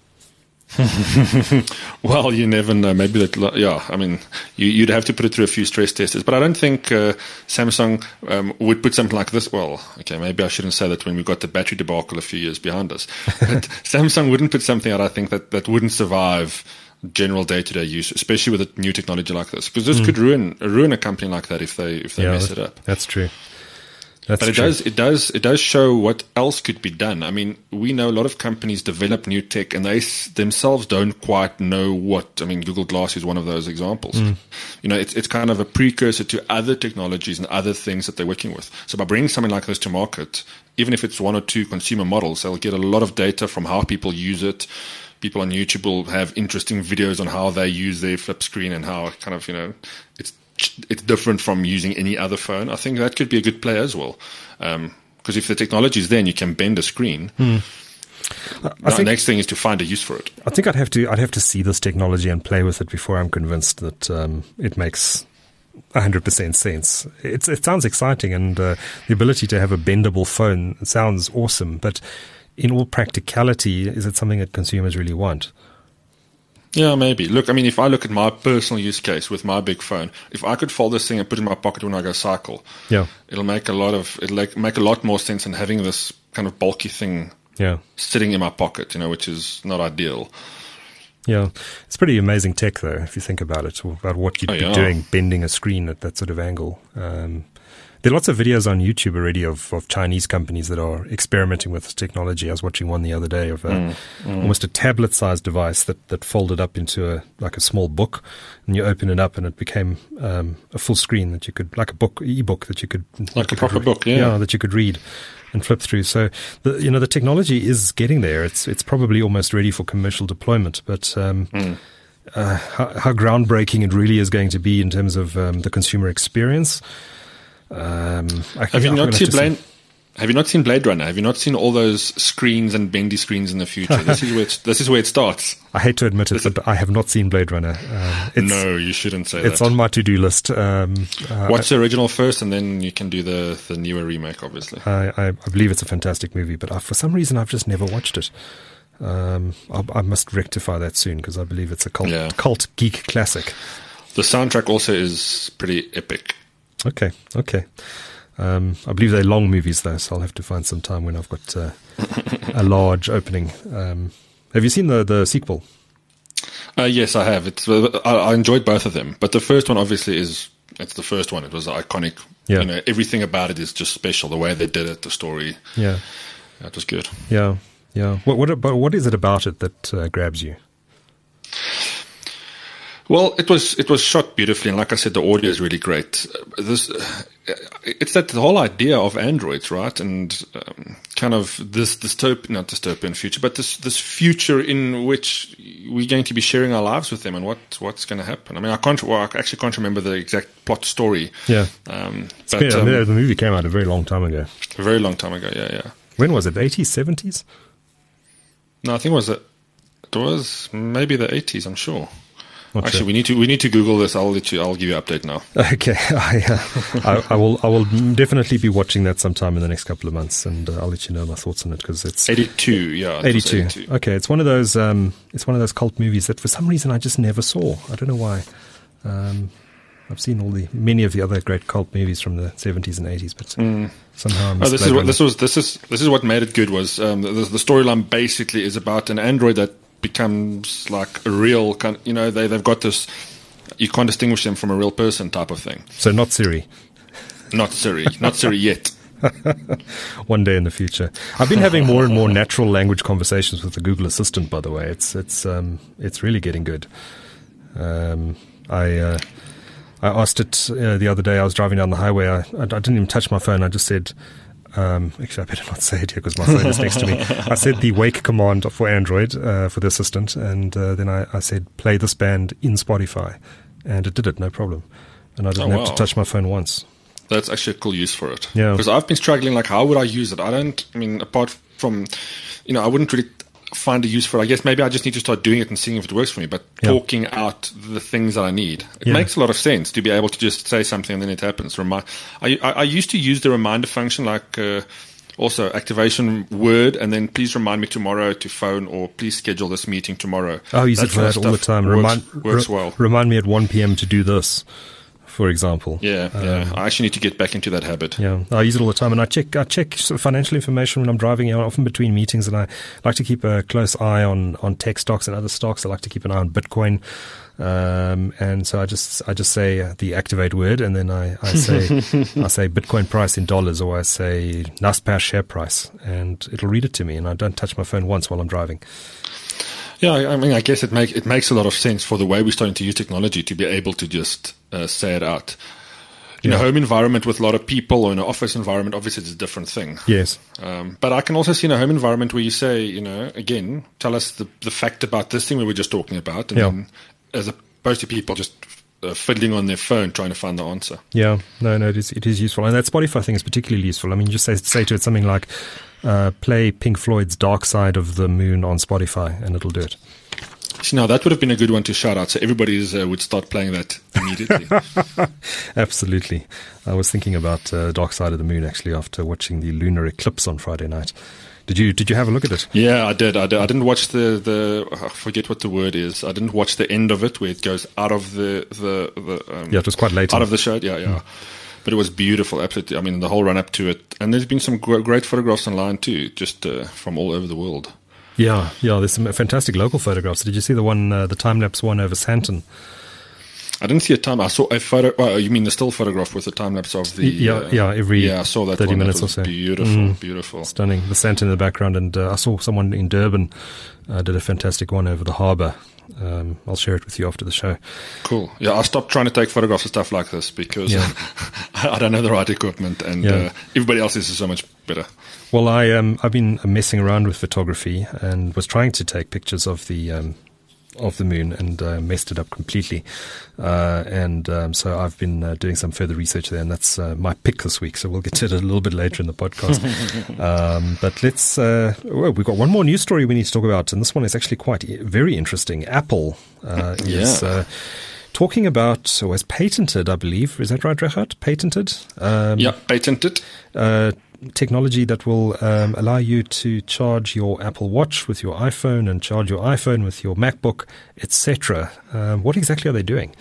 Speaker 2: Well, you never know. Maybe that, yeah, I mean, you, you'd have to put it through a few stress testers, but I don't think uh, Samsung um, would put something like this. Well, okay, maybe I shouldn't say that when we got the battery debacle a few years behind us, but Samsung wouldn't put something out, I think, that, that wouldn't survive general day-to-day use, especially with a new technology like this, because this mm. could ruin ruin a company like that if they if they
Speaker 1: yeah,
Speaker 2: mess it up.
Speaker 1: That's true. That's
Speaker 2: but it
Speaker 1: true.
Speaker 2: does it does it does show what else could be done. I mean, we know a lot of companies develop new tech and they s- themselves don't quite know what. I mean, Google Glass is one of those examples. Mm. You know, it's it's kind of a precursor to other technologies and other things that they're working with. So by bringing something like this to market, even if it's one or two consumer models, they'll get a lot of data from how people use it. People on YouTube will have interesting videos on how they use their flip screen and how kind of, you know, it's it's different from using any other phone. I think that could be a good play as well. Because um, if the technology is there and you can bend a screen,
Speaker 1: hmm. I
Speaker 2: the
Speaker 1: think,
Speaker 2: next thing is to find a use for it.
Speaker 1: I think I'd have to I'd have to see this technology and play with it before I'm convinced that um, it makes one hundred percent sense. It's, it sounds exciting, and uh, the ability to have a bendable phone sounds awesome, but in all practicality, is it something that consumers really want?
Speaker 2: Yeah, maybe. Look, I mean, if I look at my personal use case with my big phone, if I could fold this thing and put it in my pocket when I go cycle,
Speaker 1: yeah,
Speaker 2: it'll make a lot of it'll like, make a lot more sense than having this kind of bulky thing,
Speaker 1: yeah,
Speaker 2: sitting in my pocket, you know, which is not ideal.
Speaker 1: Yeah, it's pretty amazing tech, though, if you think about it, about what you'd
Speaker 2: oh,
Speaker 1: be
Speaker 2: yeah.
Speaker 1: doing, bending a screen at that sort of angle. Um, There are lots of videos on YouTube already of, of Chinese companies that are experimenting with this technology. I was watching one the other day of a, mm, mm. almost a tablet-sized device that, that folded up into a like a small book, and you open it up and it became um, a full screen that you could, like a book, e-book that you could,
Speaker 2: like
Speaker 1: you
Speaker 2: a proper
Speaker 1: could,
Speaker 2: book, yeah.
Speaker 1: yeah, that you could read and flip through. So, the, you know, the technology is getting there. It's it's probably almost ready for commercial deployment, but. Um, mm. uh, how, how groundbreaking it really is going to be in terms of um, the consumer experience. Um, I
Speaker 2: have you not seen Blade?
Speaker 1: See.
Speaker 2: Have you not seen Blade Runner? Have you not seen all those screens and bendy screens in the future? This is where it, this is where it starts.
Speaker 1: I hate to admit it, this but I have not seen Blade Runner. Um, it's,
Speaker 2: no, you shouldn't say
Speaker 1: it's
Speaker 2: that.
Speaker 1: It's on my to-do list. Um,
Speaker 2: uh, Watch the original first, and then you can do the the newer remake. Obviously,
Speaker 1: I, I, I believe it's a fantastic movie, but I, for some reason I've just never watched it. Um, I, I must rectify that soon because I believe it's a cult,
Speaker 2: yeah.
Speaker 1: cult geek classic.
Speaker 2: The soundtrack also is pretty epic.
Speaker 1: Okay, okay. Um, I believe they're long movies, though, so I'll have to find some time when I've got uh, a large opening. Um, have you seen the, the sequel?
Speaker 2: Uh, yes, I have. It's uh, I, I enjoyed both of them, but the first one obviously is it's the first one. It was iconic.
Speaker 1: Yeah.
Speaker 2: You know, everything about it is just special. The way they did it, the story.
Speaker 1: Yeah,
Speaker 2: yeah it was good.
Speaker 1: Yeah, yeah. What what about, what is it about it that uh, grabs you?
Speaker 2: Well, it was it was shot beautifully, and like I said, the audio is really great. This it's that the whole idea of androids, right? And um, kind of this dystopian, not dystopian future, but this this future in which we're going to be sharing our lives with them, and what what's going to happen. I mean, I can't. Well, I actually can't remember the exact plot story.
Speaker 1: Yeah,
Speaker 2: um,
Speaker 1: but,
Speaker 2: been,
Speaker 1: um, the movie came out a very long time ago.
Speaker 2: A very long time ago. Yeah, yeah.
Speaker 1: When was it? eighties, seventies?
Speaker 2: No, I think it was it was maybe the eighties. I'm sure.
Speaker 1: Not
Speaker 2: Actually,
Speaker 1: sure.
Speaker 2: we need to we need to Google this. I'll let you. I'll give you an update now.
Speaker 1: Okay, I, uh, I, I will. I will definitely be watching that sometime in the next couple of months, and uh, I'll let you know my thoughts on it because it's
Speaker 2: eighty-two. Yeah, it was
Speaker 1: eighty-two.
Speaker 2: eighty-two.
Speaker 1: Okay, it's one of those. Um, it's one of those cult movies that for some reason I just never saw. I don't know why. Um, I've seen all the many of the other great cult movies from the seventies and eighties, but
Speaker 2: Mm.
Speaker 1: somehow I
Speaker 2: Oh,
Speaker 1: missed
Speaker 2: this
Speaker 1: Blade
Speaker 2: is what
Speaker 1: Runner.
Speaker 2: this was. This is this is what made it good. Was um, the, the storyline basically is about an android that becomes like a real kind. You know, they they've got this. You can't distinguish them from a real person type of thing.
Speaker 1: So not Siri.
Speaker 2: Not Siri, not Siri yet.
Speaker 1: One day in the future. I've been having more and more natural language conversations with the Google Assistant. By the way, it's it's um, it's really getting good. Um, I uh, I asked it uh, the other day. I was driving down the highway. I, I, I didn't even touch my phone. I just said. Um, actually, I better not say it here because my phone is next to me. I said the wake command for Android uh, for the assistant, and uh, then I, I said play this band in Spotify, and it did it, no problem. And I didn't
Speaker 2: Oh,
Speaker 1: have to
Speaker 2: wow.
Speaker 1: touch my phone once.
Speaker 2: That's actually a cool use for it.
Speaker 1: Yeah.
Speaker 2: Because I've been struggling. Like, how would I use it? I don't. I mean, apart from, you know, I wouldn't really find a use for it. I guess maybe I just need to start doing it and seeing if it works for me. But
Speaker 1: Yeah.
Speaker 2: talking out the things that I need, it
Speaker 1: Yeah.
Speaker 2: makes a lot of sense to be able to just say something and then it happens. Remind. I I, I used to use the reminder function, like uh, also activation word, and then please remind me tomorrow to phone, or please schedule this meeting tomorrow.
Speaker 1: I use it for
Speaker 2: kind of
Speaker 1: that all the
Speaker 2: stuff
Speaker 1: time.
Speaker 2: Works,
Speaker 1: Remind,
Speaker 2: works
Speaker 1: re-
Speaker 2: well.
Speaker 1: Remind me at one p.m. to do this, for example.
Speaker 2: Yeah, yeah. I actually need to get back into that habit.
Speaker 1: Yeah, I use it all the time, and I check I check sort of financial information when I'm driving. You know, often between meetings, and I like to keep a close eye on, on tech stocks and other stocks. I like to keep an eye on Bitcoin, um, and so I just I just say uh, the activate word, and then I, I say I say Bitcoin price in dollars, or I say Naspers share price, and it'll read it to me, and I don't touch my phone once while I'm driving.
Speaker 2: Yeah, I I mean, I guess it make it makes a lot of sense for the way we're starting to use technology to be able to just uh, say it out. In
Speaker 1: Yeah.
Speaker 2: a home environment with a lot of people, or in an office environment, obviously it's a different thing.
Speaker 1: Yes.
Speaker 2: Um, but I can also see in a home environment where you say, you know, again, tell us the, the fact about this thing we were just talking about, and
Speaker 1: Yeah.
Speaker 2: then as opposed to people just uh, fiddling on their phone trying to find the answer.
Speaker 1: Yeah, no, no, it is it is useful, and that Spotify thing is particularly useful. I mean, just say say to it something like, uh, "Play Pink Floyd's Dark Side of the Moon on Spotify," and it'll do it.
Speaker 2: See, now that would have been a good one to shout out, so everybody uh, would start playing that immediately.
Speaker 1: Absolutely. I was thinking about uh, Dark Side of the Moon actually after watching the lunar eclipse on Friday night. Did you Did you have a look at it?
Speaker 2: Yeah, I did. I did. I didn't watch the, the I forget what the word is. I didn't watch the end of it where it goes out of the the, the um,
Speaker 1: Yeah, it was quite late.
Speaker 2: out
Speaker 1: on.
Speaker 2: of the show. Yeah, yeah. But it was beautiful, absolutely. I mean, the whole run up to it, and there's been some gr- great photographs online too, just uh, from all over the world.
Speaker 1: Yeah, yeah. There's some fantastic local photographs. Did you see the one, uh, the time lapse one over Santon?
Speaker 2: I didn't see a time. I saw a photo. Oh, you mean the still photograph with the time lapse of the?
Speaker 1: Yeah,
Speaker 2: uh,
Speaker 1: yeah, every
Speaker 2: yeah. I saw that.
Speaker 1: thirty
Speaker 2: one.
Speaker 1: minutes
Speaker 2: that
Speaker 1: or
Speaker 2: was
Speaker 1: so.
Speaker 2: Beautiful,
Speaker 1: Mm.
Speaker 2: beautiful.
Speaker 1: Stunning. The Santon in the background, and uh, I saw someone in Durban uh, did a fantastic one over the harbour. Um, I'll share it with you after the show.
Speaker 2: Cool. Yeah, I stopped trying to take photographs of stuff like this because
Speaker 1: Yeah.
Speaker 2: I don't have the right equipment, and
Speaker 1: Yeah.
Speaker 2: uh, everybody else is so much better.
Speaker 1: Well, I um, I've been messing around with photography and was trying to take pictures of the um, of the moon and uh, messed it up completely. Uh, and um, so I've been uh, doing some further research there, and that's uh, my pick this week. So we'll get to it a little bit later in the podcast. um, but let's. Uh, well, we've got one more news story we need to talk about, and this one is actually quite e- very interesting. Apple uh, is.
Speaker 2: Yeah.
Speaker 1: Uh, Talking about, or has patented, I believe, is that right, Rehat? Patented? Um,
Speaker 2: Yeah, patented.
Speaker 1: uh, technology that will um, allow you to charge your Apple Watch with your iPhone and charge your iPhone with your MacBook, et cetera. Um, what exactly are they doing?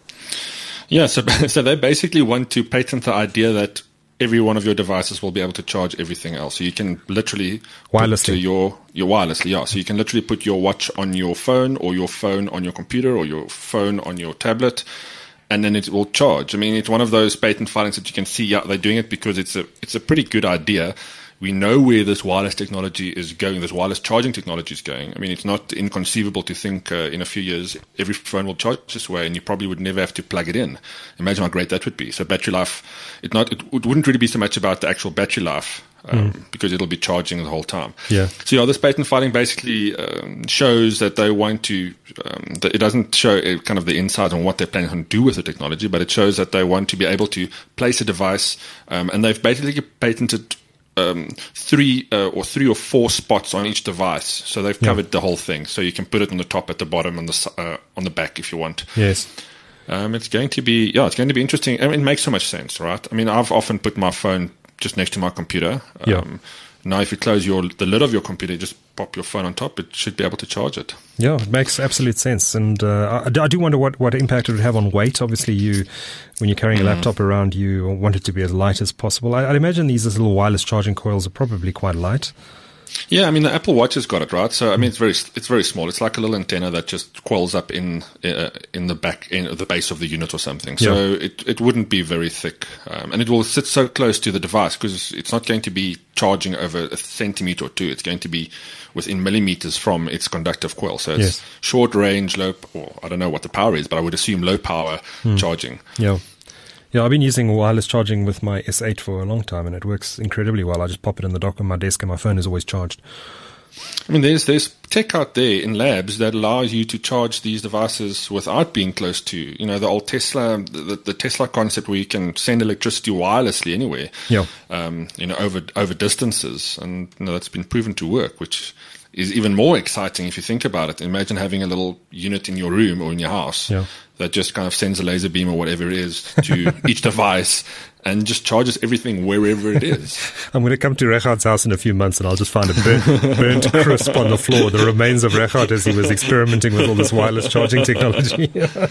Speaker 2: Yeah, so so they basically want to patent the idea that every one of your devices will be able to charge everything else. So you can literally put
Speaker 1: Wirelessly.
Speaker 2: to your your wirelessly, yeah. So you can literally put your watch on your phone, or your phone on your computer, or your phone on your tablet, and then it will charge. I mean, it's one of those patent filings that you can see. Yeah, they're doing it because it's a it's a pretty good idea. We know where this wireless technology is going, this wireless charging technology is going. I mean, it's not inconceivable to think uh, in a few years every phone will charge this way, and you probably would never have to plug it in. Imagine how great that would be. So battery life, it not it, it wouldn't really be so much about the actual battery life, um, mm. because it'll be charging the whole time.
Speaker 1: Yeah.
Speaker 2: So yeah, this patent filing basically um, shows that they want to. Um, that it doesn't show uh, kind of the insight on what they're planning to do with the technology, but it shows that they want to be able to place a device, um, and they've basically patented um, three uh, or three or four spots on each device. So they've covered yeah. the whole thing. So you can put it on the top, at the bottom, on the uh, on the back if you want.
Speaker 1: Yes.
Speaker 2: Um, it's going to be yeah, it's going to be interesting. I mean, it makes so much sense, right? I mean, I've often put my phone just next to my computer. Um,
Speaker 1: yeah.
Speaker 2: Now, if you close your the lid of your computer, just pop your phone on top, it should be able to charge it.
Speaker 1: Yeah, it makes absolute sense. And uh, I, I do wonder what, what impact it would have on weight. Obviously, you, when you're carrying a mm. laptop around, you want it to be as light as possible. I, I'd imagine these little wireless charging coils are probably quite light.
Speaker 2: Yeah, I mean, the Apple Watch has got it, right? So, I mean, it's very it's very small. It's like a little antenna that just coils up in uh, in the back, in the base of the unit or something. So yeah. it, it wouldn't be very thick. Um, and it will sit so close to the device because it's not going to be charging over a centimeter or two. It's going to be within millimeters from its conductive coil. So it's yes. short range, low, or I don't know what the power is, but I would assume low power mm. charging.
Speaker 1: Yeah. Yeah, I've been using wireless charging with my S eight for a long time, and it works incredibly well. I just pop it in the dock on my desk, and my phone is always charged.
Speaker 2: I mean, there's there's tech out there in labs that allows you to charge these devices without being close to, you know, the old Tesla, the, the Tesla concept where you can send electricity wirelessly anywhere,
Speaker 1: yeah.
Speaker 2: um, you know, over over distances, and you know, that's been proven to work, which is even more exciting if you think about it. Imagine having a little unit in your room or in your house
Speaker 1: yeah.
Speaker 2: that just kind of sends a laser beam or whatever it is to each device and just charges everything wherever it is.
Speaker 1: I'm going to come to Regart's house in a few months and I'll just find a burnt, burnt crisp on the floor, the remains of Regard as he was experimenting with all this wireless charging technology.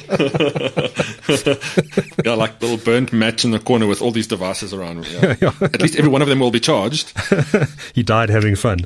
Speaker 2: Yeah, like a little burnt match in the corner with all these devices around. Yeah. Yeah. At least every one of them will be charged.
Speaker 1: He died having fun.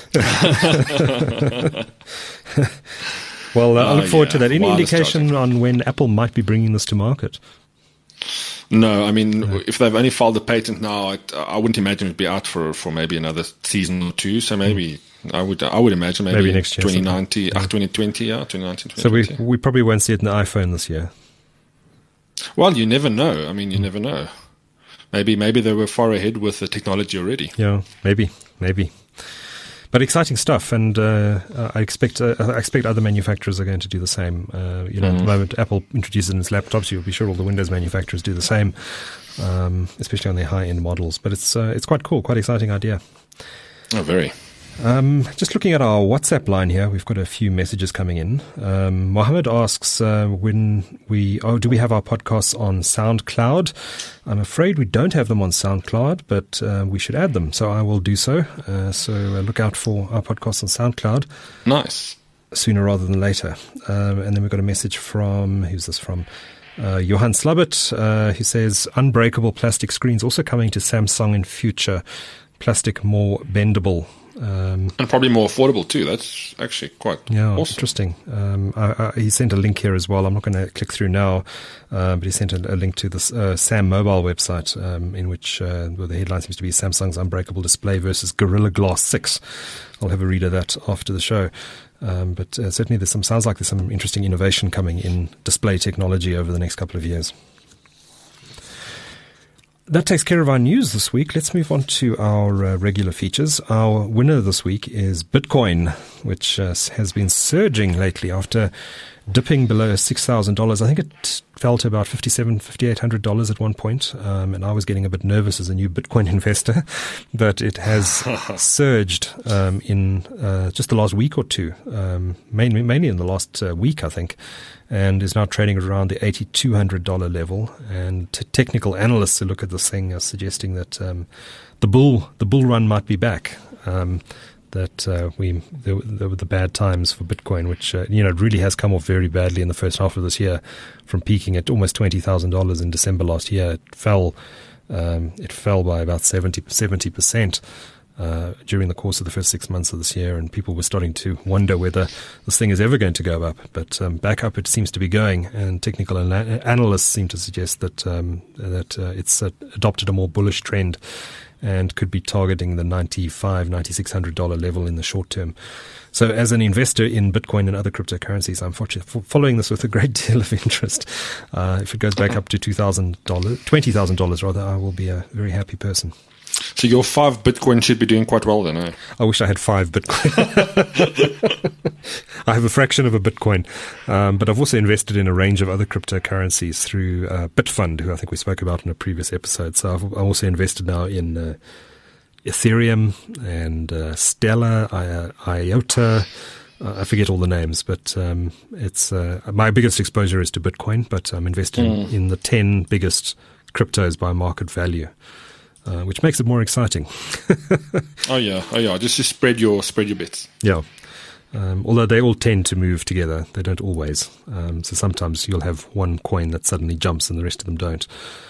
Speaker 1: Well, uh, I look forward uh, yeah. to that. Any wireless indication charging. On when Apple might be bringing this to market?
Speaker 2: No, I mean, no. if they've only filed the patent now, it, I wouldn't imagine it'd be out for, for maybe another season or two. So maybe mm. I would I would imagine maybe,
Speaker 1: maybe next year,
Speaker 2: twenty nineteen, yeah. uh, twenty twenty, yeah, twenty nineteen,
Speaker 1: So we we probably won't see it in the iPhone this year.
Speaker 2: Well, you never know. I mean, you mm. never know. Maybe maybe they were far ahead with the technology already.
Speaker 1: Yeah, maybe, maybe. But exciting stuff, and uh, I expect uh, I expect other manufacturers are going to do the same. Uh, you know, mm. at the moment, Apple introduces it in its laptops. You'll be sure all the Windows manufacturers do the same, um, especially on their high-end models. But it's uh, it's quite cool, quite exciting idea.
Speaker 2: Oh, very.
Speaker 1: Um, just looking at our WhatsApp line here, we've got a few messages coming in. Um, Mohammed asks, uh, when we, oh, do we have our podcasts on SoundCloud? I'm afraid we don't have them on SoundCloud, but uh, we should add them. So I will do so. Uh, so uh, look out for our podcasts on SoundCloud.
Speaker 2: Nice.
Speaker 1: Sooner rather than later. Um, and then we've got a message from, who's this from? Uh, Johan Slubbert, uh, who says, unbreakable plastic screens also coming to Samsung in future. Plastic more bendable. Um,
Speaker 2: and probably more affordable too. That's actually quite
Speaker 1: yeah,
Speaker 2: awesome.
Speaker 1: Interesting. Um, I, I, he sent a link here as well. I'm not going to click through now, uh, but he sent a, a link to the uh, Sam Mobile website, um, in which uh, well, the headline seems to be Samsung's unbreakable display versus Gorilla Glass six. I'll have a read of that after the show. Um, but uh, certainly there's some, sounds like there's some interesting innovation coming in display technology over the next couple of years. That takes care of our news this week. Let's move on to our uh, regular features. Our winner this week is Bitcoin, which uh, has been surging lately after dipping below six thousand dollars. I think it fell to about fifty-seven hundred dollars, fifty-eight hundred dollars at one point, um, and I was getting a bit nervous as a new Bitcoin investor, but it has surged um, in uh, just the last week or two, um, mainly, mainly in the last uh, week, I think, and is now trading around the eight thousand two hundred dollars level. And t- technical analysts who look at this thing are suggesting that um, the bull the bull run might be back. Um, that uh, we there, there were the bad times for Bitcoin, which uh, you know really has come off very badly in the first half of this year, from peaking at almost twenty thousand dollars in December last year. It fell um, it fell by about seventy percent. Uh, during the course of the first six months of this year, and people were starting to wonder whether this thing is ever going to go up. But um, back up it seems to be going, and technical ana- analysts seem to suggest that um, that uh, it's uh, adopted a more bullish trend, and could be targeting the ninety-five, ninety-six hundred dollars level in the short term. So as an investor in Bitcoin and other cryptocurrencies, I'm following this with a great deal of interest. Uh, if it goes back up to two thousand dollars, twenty thousand dollars rather, I will be a very happy person.
Speaker 2: So your five Bitcoin should be doing quite well then, eh?
Speaker 1: I wish I had five Bitcoin. I have a fraction of a Bitcoin, um, but I've also invested in a range of other cryptocurrencies through uh, Bitfund, who I think we spoke about in a previous episode. So I've, I've also invested now in uh, Ethereum and uh, Stellar, I, IOTA. Uh, I forget all the names, but um, it's uh, my biggest exposure is to Bitcoin, but I'm investing mm. in the ten biggest cryptos by market value. Uh, which makes it more exciting.
Speaker 2: oh yeah, oh yeah. Just just spread your spread your bets.
Speaker 1: Yeah. Um, although they all tend to move together, they don't always. Um, so sometimes you'll have one coin that suddenly jumps and the rest of them don't.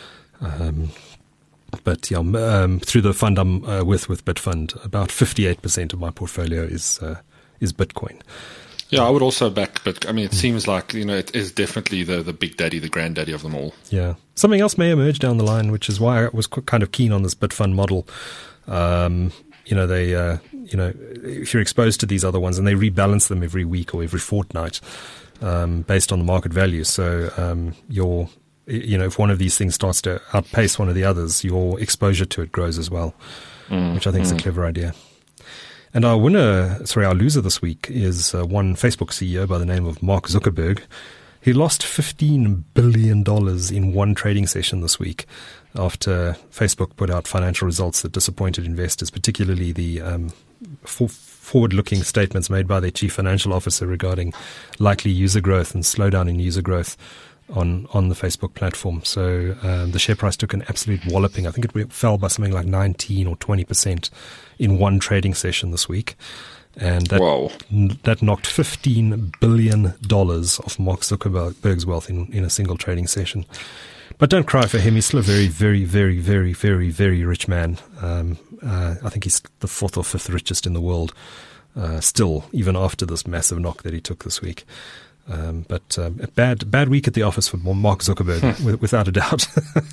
Speaker 1: Um, but yeah, um, through the fund I'm uh, with with Bitfund, about fifty-eight percent of my portfolio is uh, is Bitcoin.
Speaker 2: Yeah, I would also back, but I mean, it seems like, you know, it is definitely the, the big daddy, the granddaddy of them all.
Speaker 1: Yeah. Something else may emerge down the line, which is why I was kind of keen on this Bitfund model. Um, you know, they, uh, you know, if you're exposed to these other ones and they rebalance them every week or every fortnight, um, based on the market value. So, um, your, you know, if one of these things starts to outpace one of the others, your exposure to it grows as well, mm, which I think mm. is a clever idea. And our winner, sorry, our loser this week is uh, one Facebook C E O by the name of Mark Zuckerberg. He lost fifteen billion dollars in one trading session this week after Facebook put out financial results that disappointed investors, particularly the um, for- forward-looking statements made by their chief financial officer regarding likely user growth and slowdown in user growth on, on the Facebook platform. So um, the share price took an absolute walloping. I think it fell by something like nineteen or twenty percent in one trading session this week. And that,
Speaker 2: wow.
Speaker 1: n- that knocked fifteen billion dollars off Mark Zuckerberg's wealth in, in a single trading session. But don't cry for him. He's still a very, very, very, very, very, very rich man. Um, uh, I think he's the fourth or fifth richest in the world uh, still, even after this massive knock that he took this week. Um, but um, a bad bad week at the office for Mark Zuckerberg, hmm. with, without a doubt.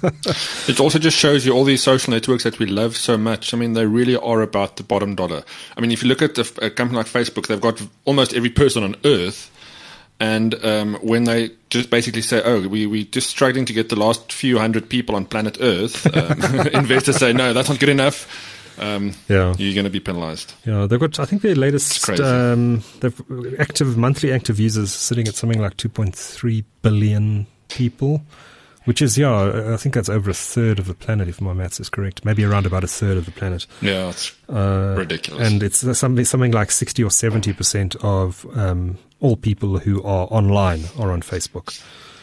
Speaker 2: It also just shows you all these social networks that we love so much. I mean, they really are about the bottom dollar. I mean, if you look at the, a company like Facebook, they've got almost every person on earth. And um, when they just basically say, oh, we, we're just struggling to get the last few hundred people on planet Earth, um, investors say, no, that's not good enough. Um, yeah, you're going to be penalized.
Speaker 1: Yeah, they've got, I think their latest, um, they've active, monthly active users sitting at something like two point three billion people, which is, yeah, I think that's over a third of the planet, if my maths is correct. Maybe around about a third of the planet.
Speaker 2: Yeah, it's uh, ridiculous.
Speaker 1: And it's something, something like sixty or seventy percent of um, all people who are online are on Facebook.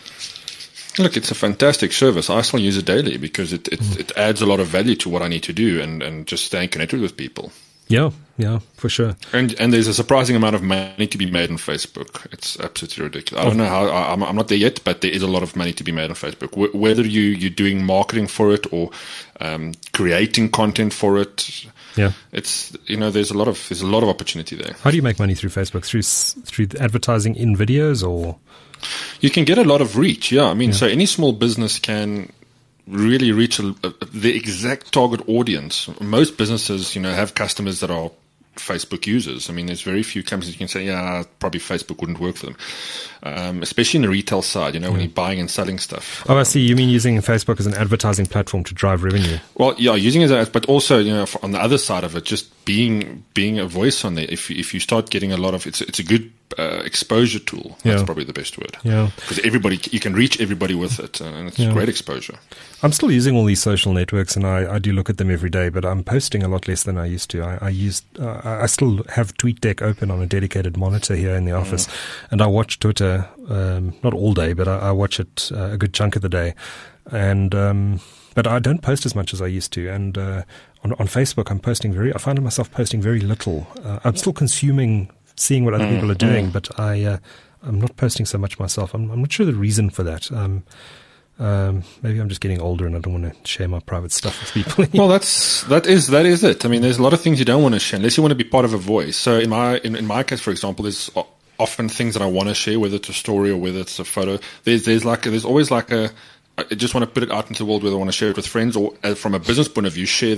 Speaker 2: Look, it's a fantastic service. I still use it daily because it it, mm. it adds a lot of value to what I need to do and, and just staying connected with people.
Speaker 1: Yeah, yeah, for sure.
Speaker 2: And and there's a surprising amount of money to be made on Facebook. It's absolutely ridiculous. I don't know how, I, I'm, I'm not there yet, but there is a lot of money to be made on Facebook. W- whether you, you're doing marketing for it or um, creating content for it,
Speaker 1: yeah,
Speaker 2: it's, you know, there's a lot of there's a lot of opportunity there.
Speaker 1: How do you make money through Facebook? Through through advertising in videos, or?
Speaker 2: You can get a lot of reach, yeah. I mean, yeah. So any small business can really reach a, a, the exact target audience. Most businesses, you know, have customers that are Facebook users. I mean, there's very few companies you can say, yeah, probably Facebook wouldn't work for them. Um, especially in the retail side, you know, yeah. when you're buying and selling stuff.
Speaker 1: Oh, I see. You mean using Facebook as an advertising platform to drive revenue?
Speaker 2: Well, yeah, using it as, but also, you know, on the other side of it, just being being a voice on there. If if you start getting a lot of, it's it's a good uh, exposure tool. That's yeah. probably the best word.
Speaker 1: Yeah,
Speaker 2: because everybody, you can reach everybody with it, and it's yeah. great exposure.
Speaker 1: I'm still using all these social networks, and I, I do look at them every day, but I'm posting a lot less than I used to. I, I used uh, I still have TweetDeck open on a dedicated monitor here in the office, mm. and I watch Twitter. Um, not all day, but I, I watch it uh, a good chunk of the day, and um, but I don't post as much as I used to. And uh, on, on Facebook, I'm posting very. I find myself posting very little. Uh, I'm still consuming, seeing what other mm, people are doing, mm. but I uh, I'm not posting so much myself. I'm, I'm not sure the reason for that. Um, um, maybe I'm just getting older and I don't want to share my private stuff with people.
Speaker 2: Well, that's that is that is it. I mean, there's a lot of things you don't want to share unless you want to be part of a voice. So in my in, in my case, for example, there's often things that I want to share, whether it's a story or whether it's a photo. There's there's like a, there's always like a I just want to put it out into the world whether I want to share it with friends or uh, from a business point of view, share this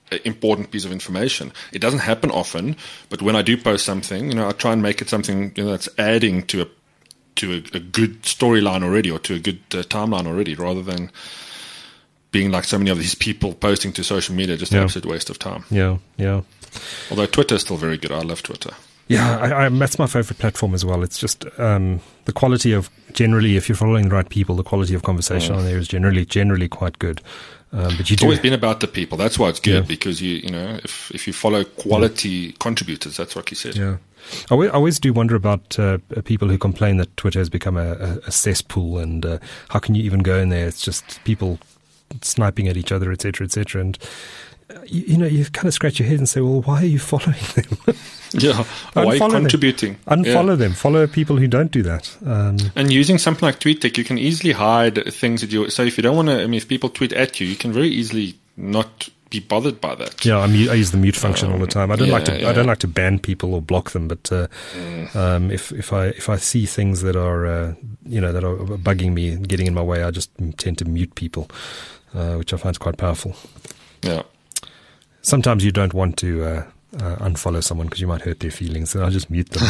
Speaker 2: an important piece of information. It doesn't happen often, but when I do post something, you know, I try and make it something, you know, that's adding to a to a, a good storyline already, or to a good uh, timeline already, rather than being like so many of these people posting to social media, just
Speaker 1: Yeah.
Speaker 2: an absolute waste of time.
Speaker 1: Yeah, yeah.
Speaker 2: Although Twitter is still very good. I love Twitter.
Speaker 1: Yeah, I, I, that's my favorite platform as well. It's just um, the quality of, generally, if you're following the right people, the quality of conversation
Speaker 2: Mm.
Speaker 1: on there is generally generally quite good. Um, but you
Speaker 2: It's
Speaker 1: do,
Speaker 2: always been about the people. That's why it's good,
Speaker 1: Yeah.
Speaker 2: because you you know if if you follow quality contributors, that's what you said.
Speaker 1: yeah. I always, I always do wonder about uh, people who complain that Twitter has become a, a, a cesspool, and uh, how can you even go in there? It's just people sniping at each other, et cetera, et cetera. And uh, you, you know, you kind of scratch your head and say, well, why are you following them?
Speaker 2: Yeah, why are you
Speaker 1: Unfollow them.
Speaker 2: contributing?
Speaker 1: Unfollow
Speaker 2: Yeah.
Speaker 1: them. Follow people who don't do that. Um,
Speaker 2: And using something like TweetDeck, you can easily hide things that you. So if you don't want to, I mean, if people tweet at you, you can very easily not be bothered by that.
Speaker 1: Yeah, I, mute, I use the mute function all the time. I don't
Speaker 2: yeah,
Speaker 1: like to.
Speaker 2: yeah.
Speaker 1: I don't like to ban people or block them. But uh,
Speaker 2: Mm.
Speaker 1: um, if if I if I see things that are uh, you know that are bugging me, and getting in my way, I just tend to mute people, uh, which I find quite powerful.
Speaker 2: Yeah.
Speaker 1: Sometimes you don't want to uh, uh, unfollow someone because you might hurt their feelings, so I just mute them.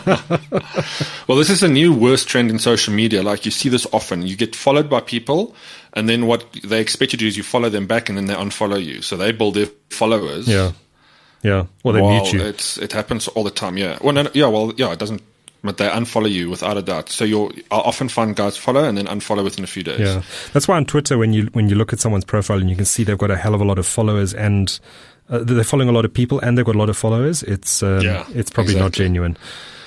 Speaker 2: Well, this is a new worst trend in social media. Like, you see this often. You get followed by people, and then what they expect you to do is you follow them back, and then they unfollow you. So they build their followers.
Speaker 1: yeah, yeah. Or they
Speaker 2: While
Speaker 1: mute you.
Speaker 2: It's, it happens all the time. Yeah. Well, no, no, yeah. Well, yeah. It doesn't. But they unfollow you without a doubt. So you'll. I often find guys follow and then unfollow within a few days.
Speaker 1: Yeah, that's why on Twitter, when you when you look at someone's profile and you can see they've got a hell of a lot of followers, and uh, they're following a lot of people, and they've got a lot of followers, it's um,
Speaker 2: Yeah,
Speaker 1: it's probably not
Speaker 2: exactly.
Speaker 1: genuine.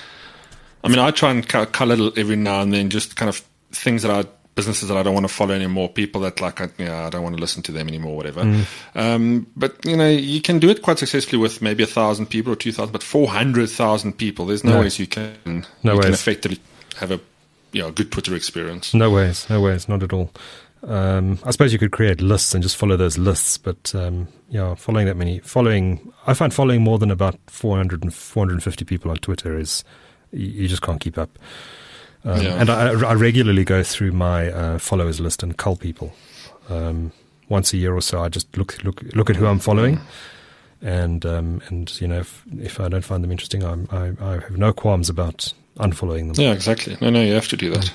Speaker 2: I mean, I try and co- color every now and then, just kind of things that I businesses that I don't want to follow anymore, people that like, I, you know, I don't want to listen to them anymore, whatever.
Speaker 1: Mm.
Speaker 2: Um, but you know, you can do it quite successfully with maybe a thousand people or two thousand, but four hundred thousand people. There's no,
Speaker 1: No.
Speaker 2: ways you can
Speaker 1: No
Speaker 2: you can
Speaker 1: ways.
Speaker 2: effectively have a you know good Twitter experience.
Speaker 1: No ways, no ways, not at all. Um, I suppose you could create lists and just follow those lists, but um, yeah, following that many, following, I find following more than about four hundred and four hundred fifty people on Twitter is, you, you just can't keep up. Um,
Speaker 2: Yeah.
Speaker 1: And I, I regularly go through my uh, followers list and cull people. Um, once a year or so, I just look look look at who I'm following, and um, and you know, if, if I don't find them interesting, I'm, I I have no qualms about unfollowing them.
Speaker 2: Yeah, exactly. No, no, you have to do that.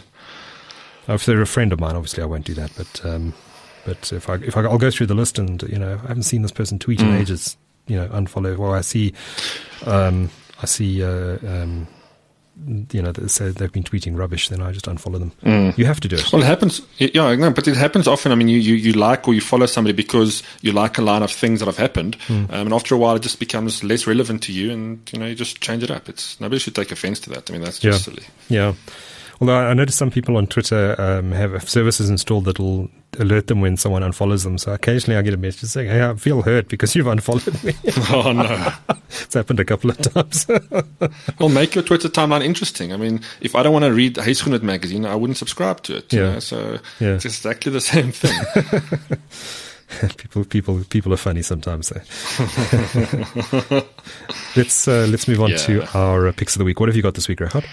Speaker 1: If they're a friend of mine, obviously I won't do that. But um, but if I if I, I'll go through the list and you know I haven't seen this person tweet in
Speaker 2: Mm.
Speaker 1: ages, you know, unfollow. Or I see, um, I see, uh, um, you know, they say they've been tweeting rubbish, then I just unfollow them.
Speaker 2: Mm.
Speaker 1: You have to do it.
Speaker 2: Well, it happens. Yeah, no, but it happens often. I mean, you, you, you like or you follow somebody because you like a line of things that have happened,
Speaker 1: Mm.
Speaker 2: um, and after a while, it just becomes less relevant to you, and you know, you just change it up. It's nobody should take offense to that. I mean, that's just
Speaker 1: Yeah.
Speaker 2: silly.
Speaker 1: Yeah. Although I noticed some people on Twitter um, have services installed that will alert them when someone unfollows them. So occasionally I get a message saying, hey, I feel hurt because you've unfollowed me.
Speaker 2: Oh no!
Speaker 1: It's happened a couple of times.
Speaker 2: Well, make your Twitter timeline interesting. I mean, if I don't want to read Huisgenoot magazine, I wouldn't subscribe to it. You
Speaker 1: Yeah.
Speaker 2: know? So
Speaker 1: Yeah.
Speaker 2: it's exactly the same thing.
Speaker 1: people, people, people are funny sometimes. Though. let's uh, let's move on
Speaker 2: Yeah.
Speaker 1: to our uh, picks of the week. What have you got this week, Rehat?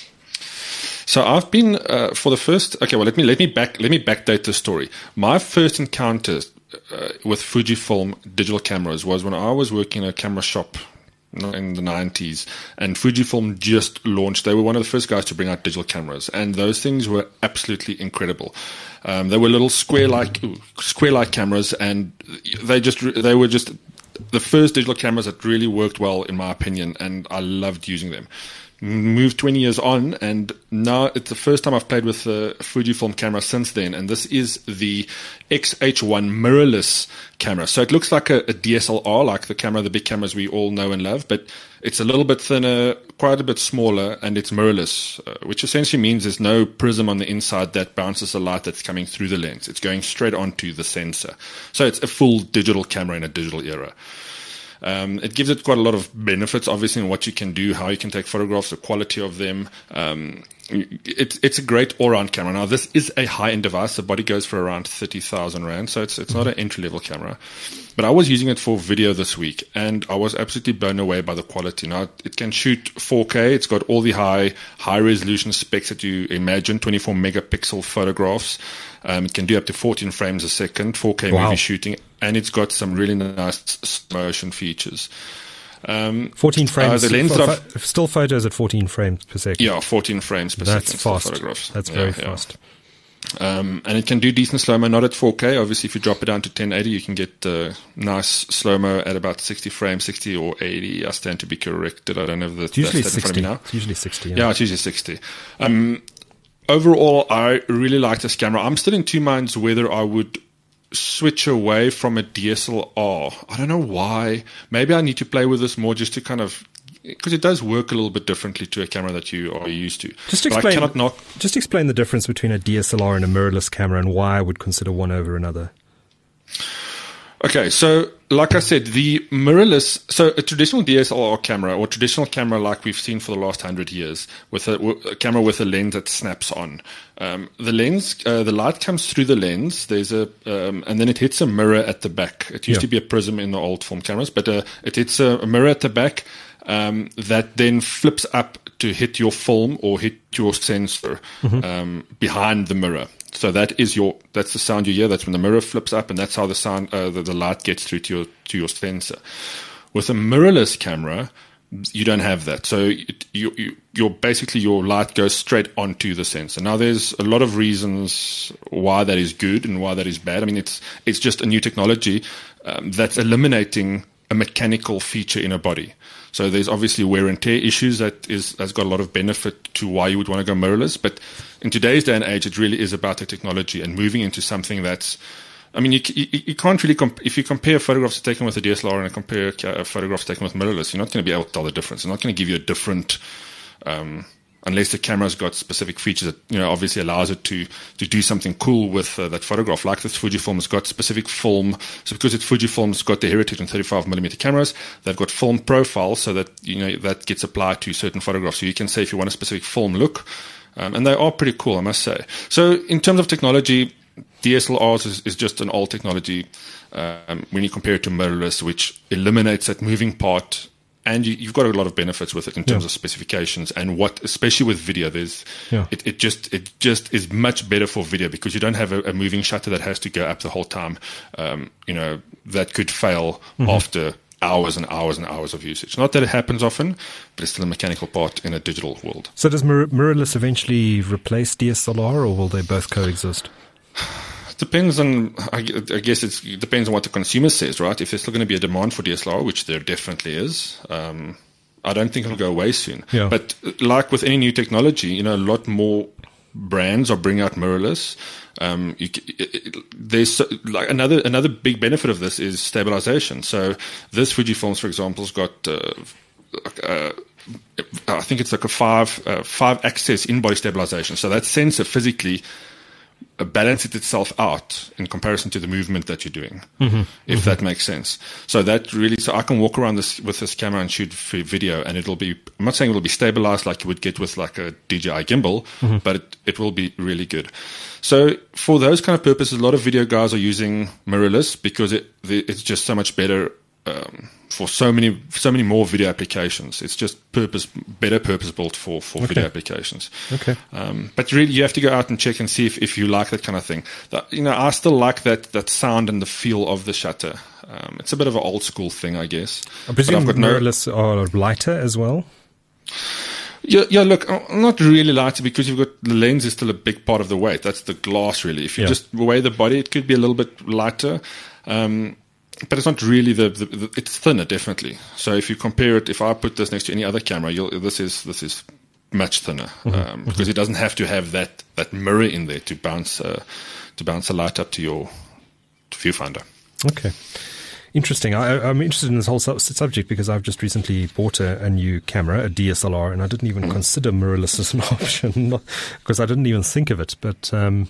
Speaker 2: So I've been uh, for the first. Okay, well let me let me back let me backdate the story. My first encounter uh, with Fujifilm digital cameras was when I was working in a camera shop in the nineties, and Fujifilm just launched. They were one of the first guys to bring out digital cameras, and those things were absolutely incredible. Um, they were little square-like square-like cameras, and they just they were just the first digital cameras that really worked well, in my opinion, and I loved using them. Moved twenty years on, and now it's the first time I've played with the Fujifilm camera since then, and this is the X H one mirrorless camera. So it looks like a, a D S L R, like the camera, the big cameras we all know and love, but it's a little bit thinner, quite a bit smaller, and it's mirrorless, uh, which essentially means there's no prism on the inside that bounces the light that's coming through the lens. It's going straight onto the sensor. So it's a full digital camera in a digital era. Um, it gives it quite a lot of benefits, obviously, in what you can do, how you can take photographs, the quality of them. Um, it's it's a great all-round camera. Now, this is a high-end device. The body goes for around thirty thousand rand, so it's it's not an entry-level camera. But I was using it for video this week, and I was absolutely blown away by the quality. Now, it can shoot four K. It's got all the high high-resolution specs that you imagine, twenty-four megapixel photographs. Um, it can do up to fourteen frames a second, four K
Speaker 1: Wow.
Speaker 2: movie shooting, and it's got some really nice motion features. Um,
Speaker 1: fourteen frames.
Speaker 2: Uh, the lens
Speaker 1: f-
Speaker 2: that
Speaker 1: f-
Speaker 2: I've-
Speaker 1: still photos at fourteen frames per second.
Speaker 2: yeah, fourteen frames per
Speaker 1: That's
Speaker 2: second. still
Speaker 1: fast.
Speaker 2: Photographs.
Speaker 1: That's
Speaker 2: Yeah,
Speaker 1: very
Speaker 2: yeah.
Speaker 1: fast.
Speaker 2: Um, and it can do decent slow-mo, not at four K. Obviously, if you drop it down to ten eighty, you can get uh, nice slow-mo at about sixty frames, sixty or eighty. I stand to be corrected. I don't have the
Speaker 1: It's usually
Speaker 2: that stat in front of
Speaker 1: sixty.
Speaker 2: me now.
Speaker 1: It's usually sixty. Yeah.
Speaker 2: Yeah, it's usually sixty. Um, overall, I really like this camera. I'm still in two minds whether I would switch away from a D S L R. I don't know why. Maybe I need to play with this more just to kind of, because it does work a little bit differently to a camera that you are used to.
Speaker 1: Just
Speaker 2: But
Speaker 1: explain.
Speaker 2: I cannot knock.
Speaker 1: Just explain the difference between a D S L R and a mirrorless camera, and why I would consider one over another.
Speaker 2: Okay, so like I said, the mirrorless, so a traditional D S L R camera or traditional camera like we've seen for the last hundred years, with a, a camera with a lens that snaps on. Um, the lens, uh, the light comes through the lens. There's a, um, and then it hits a mirror at the back. It used
Speaker 1: Yeah.
Speaker 2: to be a prism in the old film cameras, but uh, it hits a, a mirror at the back um, that then flips up to hit your film or hit your sensor um, behind the mirror. So that is your, that's the sound you hear. That's when the mirror flips up, and that's how the sound, uh, the, the light gets through to your, to your sensor. With a mirrorless camera, you don't have that. So it, you, you, you're basically, your light goes straight onto the sensor. Now, there's a lot of reasons why that is good and why that is bad. I mean, it's, it's just a new technology um, that's eliminating a mechanical feature in a body. So there's obviously wear and tear issues that is has got a lot of benefit to why you would want to go mirrorless. But in today's day and age, it really is about the technology and moving into something that's, I mean, you you, you can't really comp- if you compare photographs taken with a D S L R and compare uh, photographs taken with mirrorless, you're not going to be able to tell the difference. It's not going to give you a different. Um, Unless the camera's got specific features that, you know, obviously allows it to, to do something cool with uh, that photograph. Like this Fujifilm has got specific film. So because it's Fujifilm's got the heritage on thirty-five millimeter cameras, they've got film profiles so that, you know, that gets applied to certain photographs. So you can say if you want a specific film look, um, and they are pretty cool, I must say. So in terms of technology, D S L Rs is, is just an old technology um, when you compare it to mirrorless, which eliminates that moving part. And you, you've got a lot of benefits with it in terms
Speaker 1: Yeah.
Speaker 2: of specifications and what, especially with video, there's,
Speaker 1: Yeah.
Speaker 2: it, it just, it just is much better for video because you don't have a, a moving shutter that has to go up the whole time. Um, you know, that could fail
Speaker 1: Mm-hmm.
Speaker 2: after hours and hours and hours of usage. Not that it happens often, but it's still a mechanical part in a digital world.
Speaker 1: So does mirror- mirrorless eventually replace D S L R, or will they both coexist?
Speaker 2: Depends on, I gu- I guess it's, it depends on what the consumer says, right? If there's still going to be a demand for D S L R, which there definitely is, um, I don't think it'll go away soon.
Speaker 1: Yeah.
Speaker 2: But like with any new technology, you know, a lot more brands are bringing out mirrorless. Um, you, c- it, it, there's so- like another another big benefit of this is stabilization. So this Fujifilm, for example, has got uh, uh, I think it's like a five uh, five axis in body stabilization. So that sensor physically uh, balances itself out in comparison to the movement that you're doing, mm-hmm. if mm-hmm. that makes sense. So that really, so I can walk around this with this camera and shoot for video, and it'll be, I'm not saying it'll be stabilized like you would get with like a D J I gimbal, mm-hmm. but it, it will be really good. So for those kind of purposes, a lot of video guys are using mirrorless because it it's just so much better. Um, for so many, so many more video applications, it's just purpose, better purpose built for, for okay. video applications.
Speaker 1: Okay.
Speaker 2: Um, but really, you have to go out and check and see if, if you like that kind of thing. That, you know, I still like that that sound and the feel of the shutter. Um, it's a bit of an old school thing, I guess.
Speaker 1: I presume mirrorless no, are lighter as well.
Speaker 2: Yeah, yeah. Look, not really lighter because you've got the lens is still a big part of the weight. That's the glass, really. If you yeah. just weigh the body, it could be a little bit lighter. Um, But it's not really the, the, the. It's thinner, definitely. So if you compare it, if I put this next to any other camera, you'll, this is this is much thinner mm-hmm. um, because it doesn't have to have that, that mirror in there to bounce uh, to bounce the light up to your to viewfinder.
Speaker 1: Okay, interesting. I, I'm interested in this whole sub- subject because I've just recently bought a, a new camera, a D S L R, and I didn't even mm-hmm. consider mirrorless as an option because I didn't even think of it. But um,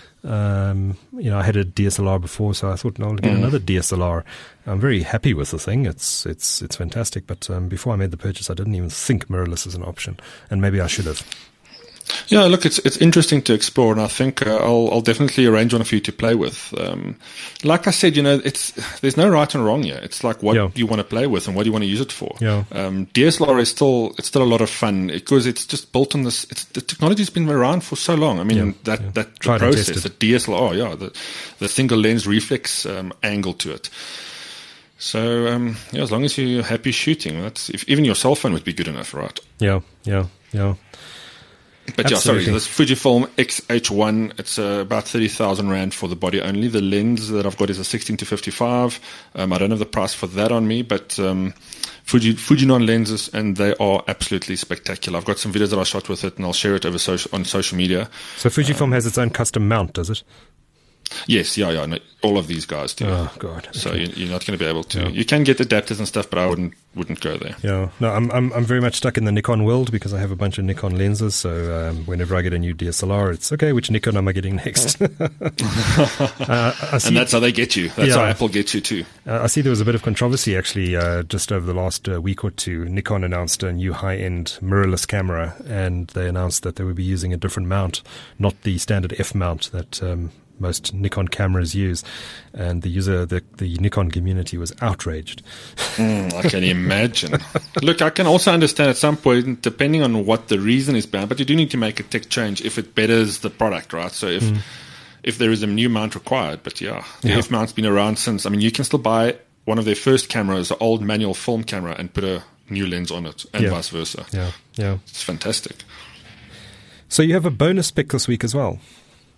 Speaker 1: Um, you know, I had a D S L R before, so I thought, no, I'll get mm. another D S L R. I'm very happy with the thing. It's it's it's fantastic. But um, before I made the purchase, I didn't even think mirrorless as an option, and maybe I should have.
Speaker 2: Yeah, look, it's it's interesting to explore, and I think uh, I'll I'll definitely arrange one for you to play with. Um, like I said, you know, it's there's no right and wrong here. It's like what
Speaker 1: Yeah.
Speaker 2: you want to play with and what you want to use it for.
Speaker 1: Yeah.
Speaker 2: Um, D S L R is still it's still a lot of fun because it's just built on this. It's, the technology's been around for so long. I mean,
Speaker 1: Yeah,
Speaker 2: that
Speaker 1: yeah.
Speaker 2: that the
Speaker 1: Tried and
Speaker 2: process,
Speaker 1: tested.
Speaker 2: the D S L R, yeah, the the single lens reflex um, angle to it. So um, yeah, as long as you're happy shooting, that's if even your cell phone would be good enough, right?
Speaker 1: Yeah, yeah, yeah.
Speaker 2: But yeah, sorry,
Speaker 1: Absolutely.
Speaker 2: this Fujifilm X H one, it's uh, about thirty thousand rand for the body only. The lens that I've got is a sixteen to fifty-five. Um, I don't have the price for that on me, but um, Fuji, Fujinon lenses, and they are absolutely spectacular. I've got some videos that I shot with it, and I'll share it over social, on social media.
Speaker 1: So Fujifilm has its own custom mount, does it?
Speaker 2: Yes, yeah, yeah, no, all of these guys do.
Speaker 1: Oh God.
Speaker 2: So
Speaker 1: Okay.
Speaker 2: you, you're not going to be able to.
Speaker 1: Yeah.
Speaker 2: You can get adapters and stuff, but I wouldn't wouldn't go there.
Speaker 1: Yeah, no, I'm I'm I'm very much stuck in the Nikon world because I have a bunch of Nikon lenses. So um, whenever I get a new D S L R, it's okay. Which Nikon am I getting next? uh, I see,
Speaker 2: And that's how they get you. That's
Speaker 1: Yeah.
Speaker 2: how Apple gets you too.
Speaker 1: uh, I see there was a bit of controversy actually uh, just over the last uh, week or two. Nikon announced a new high-end mirrorless camera, and they announced that they would be using a different mount, not the standard F mount that um, most Nikon cameras use. And the user, the the Nikon community was outraged.
Speaker 2: Mm, I can imagine. Look, I can also understand at some point, depending on what the reason is behind, but you do need to make a tech change if it betters the product, right? So if if there is a new mount required, but yeah, the
Speaker 1: Yeah.
Speaker 2: F mount's been around since. I mean, you can still buy one of their first cameras, an old manual film camera, and put a new lens on it, and
Speaker 1: Yeah.
Speaker 2: vice versa.
Speaker 1: Yeah, yeah.
Speaker 2: It's fantastic.
Speaker 1: So you have a bonus pick this week as well.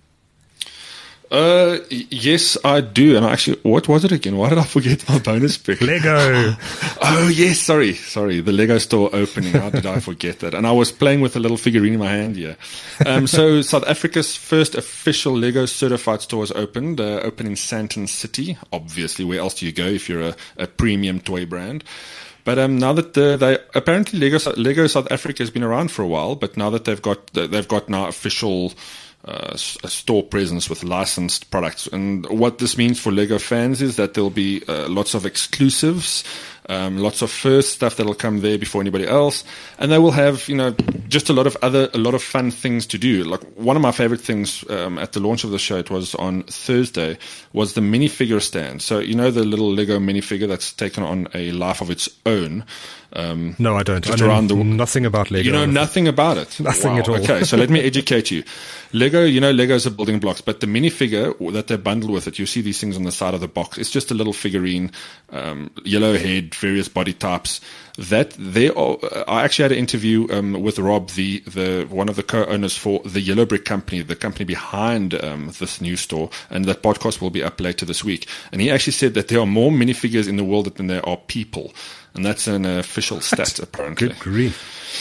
Speaker 2: Uh, y- yes, I do. And I actually, what was it again? Why did I forget my bonus pick?
Speaker 1: Lego.
Speaker 2: Oh, yes, sorry, sorry. The Lego store opening. How did I forget that? And I was playing with a little figurine in my hand here. Um, so South Africa's first official Lego certified store has opened, uh, opened in Sandton City. Obviously, where else do you go if you're a, a premium toy brand? But um, now that the, they apparently Lego Lego South Africa has been around for a while, but now that they've got they've got now official uh, s- a store presence with licensed products, and what this means for Lego fans is that there'll be uh, lots of exclusives, um, lots of first stuff that'll come there before anybody else, and they will have you know just a lot of other a lot of fun things to do. Like one of my favorite things um, at the launch of the show, it was on Thursday, was the minifigure stand. So you know the little Lego minifigure that's taken on a life of its own. Um,
Speaker 1: No, I don't.
Speaker 2: Just
Speaker 1: I know
Speaker 2: around the-
Speaker 1: nothing about Lego.
Speaker 2: you know nothing about it.
Speaker 1: Nothing
Speaker 2: Wow.
Speaker 1: at all.
Speaker 2: Okay, so let me educate you. Lego, you know, Legos are building blocks, but the minifigure that they bundle with it, you see these things on the side of the box. It's just a little figurine, um, yellow head, various body types. That they are. I actually had an interview um, with Rob, the the one of the co-owners for the Yellow Brick Company, the company behind um, this new store, and that podcast will be up later this week. And he actually said that there are more minifigures in the world than there are people. And that's an official stat, apparently.
Speaker 1: Good grief.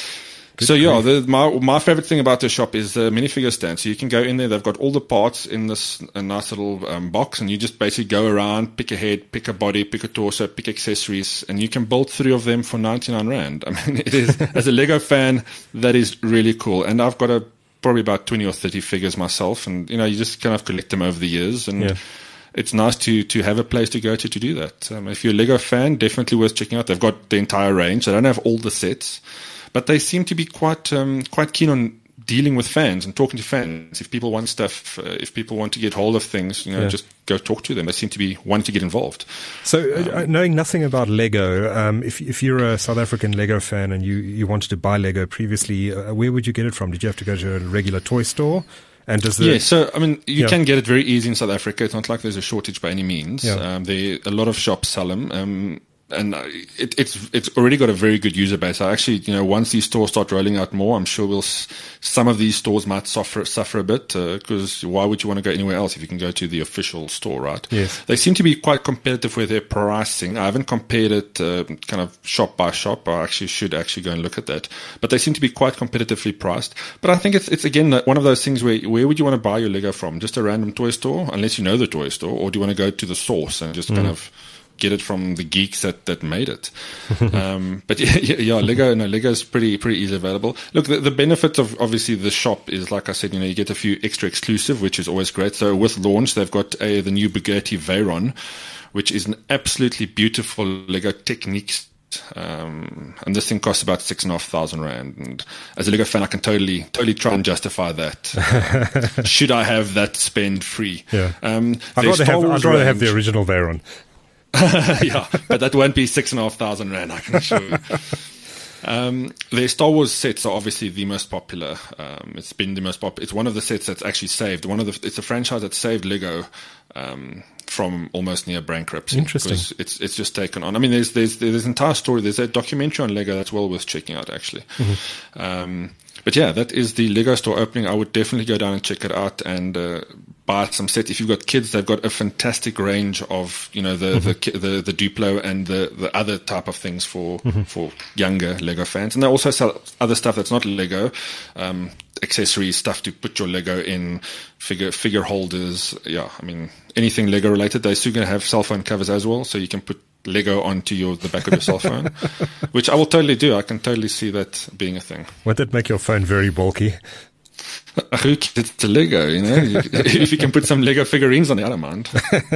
Speaker 2: So yeah, the, my my favorite thing about the shop is the minifigure stand. So you can go in there; they've got all the parts in this a nice little um, box, and you just basically go around, pick a head, pick a body, pick a torso, pick accessories, and you can build three of them for ninety-nine rand. I mean, it is as a Lego fan, that is really cool. And I've got a probably about twenty or thirty figures myself, and you know, you just kind of collect them over the years, and
Speaker 1: Yeah.
Speaker 2: it's nice to to have a place to go to to do that. Um, if you're a Lego fan, definitely worth checking out. They've got the entire range. They don't have all the sets, but they seem to be quite um, quite keen on dealing with fans and talking to fans. If people want stuff, uh, if people want to get hold of things, you know,
Speaker 1: Yeah.
Speaker 2: just go talk to them. They seem to be wanting to get involved.
Speaker 1: So, uh, knowing nothing about Lego, um, if if you're a South African Lego fan and you, you wanted to buy Lego previously, uh, where would you get it from? Did you have to go to a regular toy store? And does the
Speaker 2: Yeah, so I mean, you
Speaker 1: Yeah.
Speaker 2: can get it very easy in South Africa. It's not like there's a shortage by any means.
Speaker 1: Yeah.
Speaker 2: Um, there a lot of shops sell them, um, and uh, it, it's it's already got a very good user base. I actually, you know, once these stores start rolling out more, I'm sure we'll s- some of these stores might suffer suffer a bit because why would you want to go anywhere else if you can go to the official store, right?
Speaker 1: Yes.
Speaker 2: They seem to be quite competitive with their pricing. I haven't compared it uh, kind of shop by shop. I actually should actually go and look at that. But they seem to be quite competitively priced. But I think it's it's again one of those things where where would you want to buy your Lego from? Just a random toy store, unless you know the toy store, or do you want to go to the source and just kind of get it from the geeks that, that made it? um, but yeah, yeah, yeah, Lego, no, Lego is pretty pretty easy available. Look, the, the benefit of obviously the shop is, like I said, you know, you get a few extra exclusive, which is always great. So with launch, they've got a, the new Bugatti Veyron, which is an absolutely beautiful Lego Techniques Um, and this thing costs about six and a half thousand rand. And as a Lego fan, I can totally, totally try and justify that. Uh, should I have that spend free?
Speaker 1: Yeah.
Speaker 2: Um,
Speaker 1: I'd rather, have, I'd rather have the original Veyron.
Speaker 2: Yeah, but that won't be six and a half thousand rand, I can assure you. Um, their Star Wars sets are obviously the most popular. Um, it's been the most popular. It's one of the sets that's actually saved. One of the. It's a franchise that saved Lego um, from almost near bankruptcy.
Speaker 1: Interesting.
Speaker 2: Because it's it's just taken on. I mean, there's there's there's an entire story. There's a documentary on Lego that's well worth checking out, actually. Mm-hmm. Um, but yeah, that is the Lego store opening. I would definitely go down and check it out and uh, buy some sets. If you've got kids, they've got a fantastic range of, you know, the mm-hmm. the, the the Duplo and the, the other type of things for mm-hmm. for younger Lego fans. And they also sell other stuff that's not Lego, um, accessories, stuff to put your Lego in, figure figure holders. Yeah, I mean, anything Lego related. They're soon going to have cell phone covers as well, so you can put Lego onto your the back of your cell phone, which I will totally do. I can totally see that being a thing.
Speaker 1: Won't that make your phone very bulky?
Speaker 2: It's a Lego, you know. If you can put some Lego figurines on the other mind.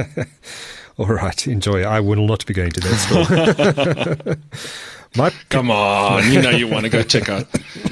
Speaker 1: All right, enjoy. I will not be going to that store. My
Speaker 2: Come on, you know you want to go check out.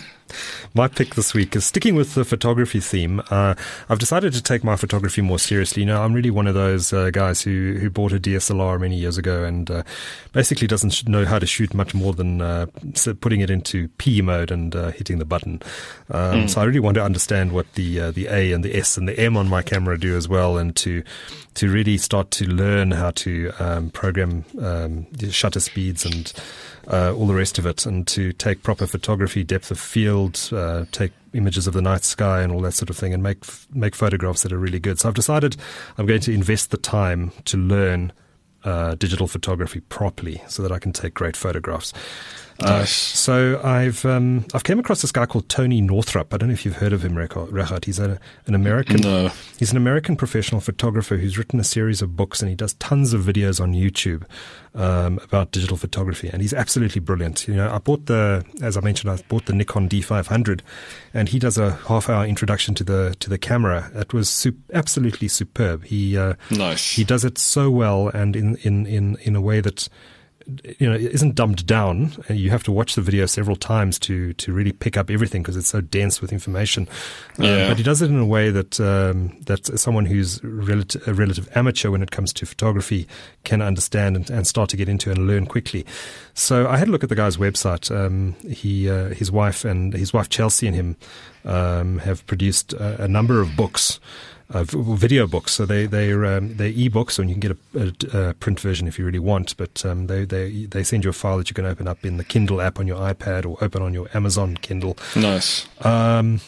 Speaker 1: My pick this week is sticking with the photography theme. Uh, I've decided to take my photography more seriously. You know, I'm really one of those uh, guys who, who bought a D S L R many years ago and uh, basically doesn't know how to shoot much more than uh, putting it into P mode and uh, hitting the button. Um, mm. So I really want to understand what the uh, the A and the S and the M on my camera do as well, and to to really start to learn how to um, program um, the shutter speeds and Uh, all the rest of it, and to take proper photography, depth of field, uh, take images of the night sky and all that sort of thing, and make make photographs that are really good. So I've decided I'm going to invest the time to learn uh, digital photography properly so that I can take great photographs. Uh,
Speaker 2: Nice.
Speaker 1: So I've um, I've came across this guy called Tony Northrup. I don't know if you've heard of him, Regardt. He's a, an American.
Speaker 2: No.
Speaker 1: He's an American professional photographer who's written a series of books, and he does tons of videos on YouTube um, about digital photography. And he's absolutely brilliant. You know, I bought the, as I mentioned, I bought the Nikon D five hundred, and he does a half-hour introduction to the to the camera. It was sup- absolutely superb. He uh,
Speaker 2: Nice.
Speaker 1: He does it so well, and in in in in a way that, you know, it isn't dumbed down. You have to watch the video several times to to really pick up everything because it's so dense with information. Um,
Speaker 2: Yeah.
Speaker 1: but he does it in a way that um, that someone who's relati- a relative amateur when it comes to photography can understand and, and start to get into and learn quickly. So I had a look at the guy's website. Um, he, uh, his wife and his wife Chelsea and him um, have produced a, a number of books. Uh, video books, so they they're um, they're e-books, and you can get a, a, a print version if you really want. But um, they they they send you a file that you can open up in the Kindle app on your iPad or open on your Amazon Kindle.
Speaker 2: Nice.
Speaker 1: Um,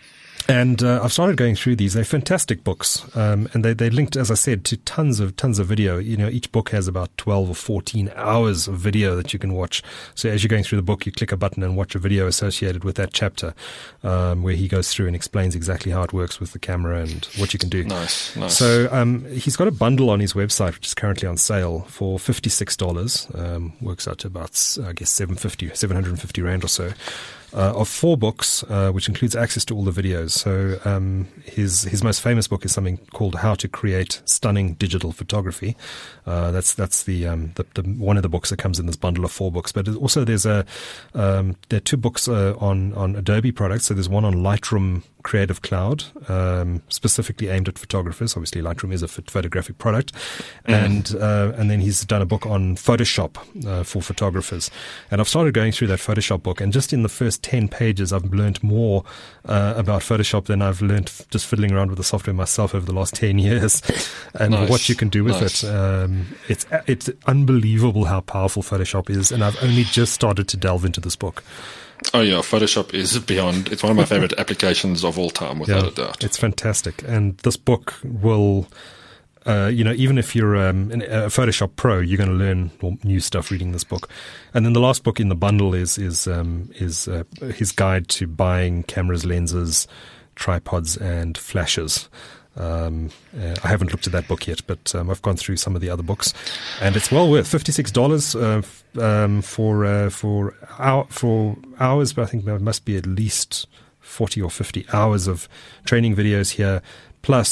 Speaker 1: and uh, I've started going through these. They're fantastic books, um, and they they linked, as I said, to tons of tons of video. You know, each book has about twelve or fourteen hours of video that you can watch. So as you're going through the book, you click a button and watch a video associated with that chapter, um, where he goes through and explains exactly how it works with the camera and what you can do.
Speaker 2: Nice. Nice.
Speaker 1: So um, he's got a bundle on his website, which is currently on sale for fifty-six dollars. Um, works out to about, I guess, seven fifty, seven hundred fifty rand or so. Uh, of four books, uh, which includes access to all the videos. So um, his his most famous book is something called "How to Create Stunning Digital Photography." Uh, that's that's the, um, the, the one of the books that comes in this bundle of four books. But also there's a um, there are two books uh, on on Adobe products. So there's one on Lightroom Creative Cloud, um, specifically aimed at photographers. Obviously, Lightroom is a ph- photographic product, mm. and uh, and then he's done a book on Photoshop uh, for photographers. And I've started going through that Photoshop book, and just in the first ten pages, I've learned more uh, about Photoshop than I've learned f- just fiddling around with the software myself over the last ten years, and
Speaker 2: Nice.
Speaker 1: what you can do with
Speaker 2: Nice.
Speaker 1: it. Um, it's it's unbelievable how powerful Photoshop is, and I've only just started to delve into this book.
Speaker 2: Oh yeah, Photoshop is beyond. It's one of my favorite applications of all time, without
Speaker 1: Yeah,
Speaker 2: a doubt.
Speaker 1: it's fantastic. And this book will, uh, you know, even if you're um, an- a Photoshop pro, you're going to learn new stuff reading this book. And then the last book in the bundle is is um, is uh, his guide to buying cameras, lenses, tripods, and flashes. Um, uh, I haven't looked at that book yet, but um, I've gone through some of the other books, and it's well worth fifty-six dollars uh, f- um, for uh, for hour, for hours. But I think there must be at least forty or fifty hours of training videos here, plus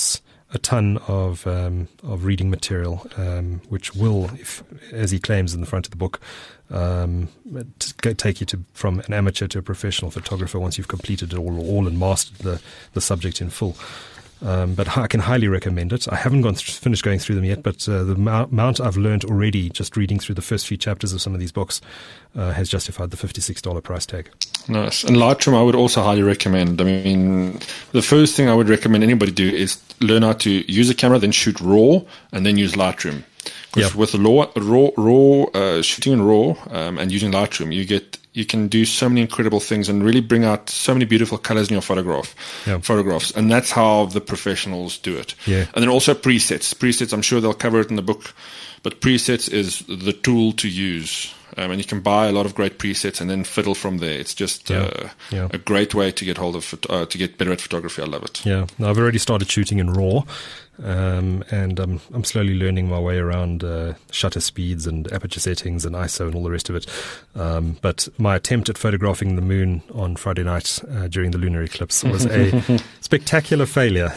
Speaker 1: a ton of um, of reading material, um, which will, if, as he claims in the front of the book, um, t- take you to from an amateur to a professional photographer once you've completed it all, all and mastered the, the subject in full. Um, but I can highly recommend it. I haven't gone th- finished going through them yet, but uh, the m- amount I've learned already just reading through the first few chapters of some of these books uh, has justified the fifty-six dollars price tag.
Speaker 2: Nice. And Lightroom I would also highly recommend. I mean, the first thing I would recommend anybody do is learn how to use a camera, then shoot RAW, and then use Lightroom. Because
Speaker 1: Yep.
Speaker 2: with raw, raw, raw uh, shooting in RAW um, and using Lightroom, you get you can do so many incredible things and really bring out so many beautiful colors in your photograph,
Speaker 1: Yep.
Speaker 2: photographs. And that's how the professionals do it.
Speaker 1: Yeah.
Speaker 2: And then also presets. Presets, I'm sure they'll cover it in the book, but presets is the tool to use. Um, and you can buy a lot of great presets and then fiddle from there. It's just
Speaker 1: Yeah.
Speaker 2: Uh,
Speaker 1: Yeah.
Speaker 2: a great way to get hold of it, uh, to get better at photography. I love it.
Speaker 1: Yeah, now, I've already started shooting in RAW, um, and I'm I'm slowly learning my way around uh, shutter speeds and aperture settings and I S O and all the rest of it. Um, but my attempt at photographing the moon on Friday night uh, during the lunar eclipse was a spectacular failure.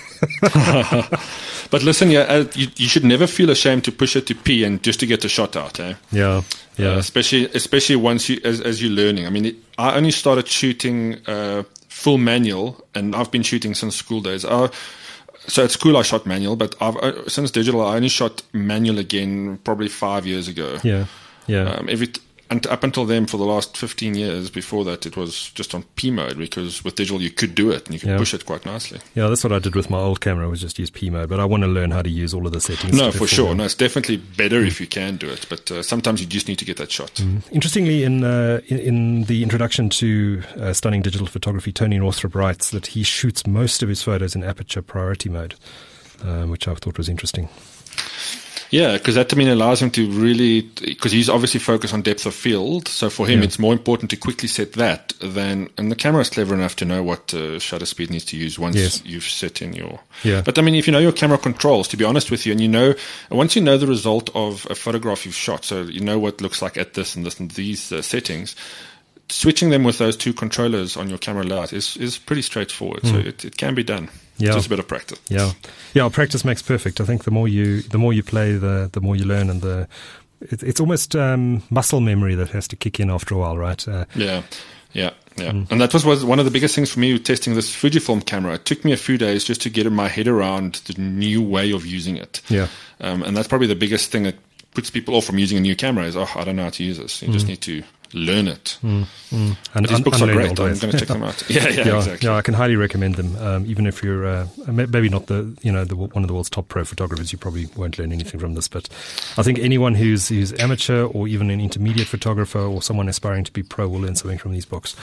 Speaker 2: But listen, yeah, uh, you, you should never feel ashamed to push it to P and just to get the shot out. Eh?
Speaker 1: Yeah, yeah,
Speaker 2: Uh, especially especially once you as as you're learning. I mean, it, I only started shooting uh, full manual, and I've been shooting since school days. Uh, so at school I shot manual, but I've uh, since digital I only shot manual again probably five years ago.
Speaker 1: yeah, yeah.
Speaker 2: Um, every t- and up until then, for the last fifteen years before that, it was just on P mode, because with digital you could do it and you could
Speaker 1: Yeah.
Speaker 2: push it quite nicely.
Speaker 1: Yeah, that's what I did with my old camera, was just use P mode, but I want to learn how to use all of the settings.
Speaker 2: No,
Speaker 1: to
Speaker 2: for
Speaker 1: full
Speaker 2: sure.
Speaker 1: on.
Speaker 2: No, it's definitely better if you can do it, but uh, sometimes you just need to get that shot.
Speaker 1: Interestingly, in, uh, in in the introduction to uh, Stunning Digital Photography, Tony Northrup writes that he shoots most of his photos in aperture priority mode, um, which I thought was interesting.
Speaker 2: Yeah, because that, I mean, allows him to really, because he's obviously focused on depth of field. So for him,
Speaker 1: Yeah.
Speaker 2: it's more important to quickly set that than, and the camera is clever enough to know what uh, shutter speed needs to use once
Speaker 1: Yes.
Speaker 2: you've set in your.
Speaker 1: Yeah.
Speaker 2: But I mean, if you know your camera controls, to be honest with you, and you know, once you know the result of a photograph you've shot, so you know what it looks like at this and this and these uh, settings, switching them with those two controllers on your camera layout is, is pretty straightforward. So it, it can be done.
Speaker 1: Yeah.
Speaker 2: Just a bit of practice.
Speaker 1: Yeah, yeah. Practice makes perfect. I think the more you the more you play, the the more you learn, and the it, it's almost um, muscle memory that has to kick in after a while, right? Uh,
Speaker 2: Yeah, yeah, yeah. Mm. And that was, was one of the biggest things for me with testing this Fujifilm camera. It took me a few days just to get my head around the new way of using it.
Speaker 1: Yeah.
Speaker 2: Um, and that's probably the biggest thing that puts people off from using a new camera is, oh, I don't know how to use this. You mm. just need to learn it.
Speaker 1: Mm, mm. And
Speaker 2: these
Speaker 1: un-
Speaker 2: books are great. I'm
Speaker 1: ways.
Speaker 2: going to check them out. Yeah, yeah,
Speaker 1: yeah,
Speaker 2: exactly.
Speaker 1: yeah. I can highly recommend them. Um, even if you're uh, maybe not the you know the, one of the world's top pro photographers, you probably won't learn anything from this. But I think anyone who's who's amateur or even an intermediate photographer or someone aspiring to be pro will learn something from these books.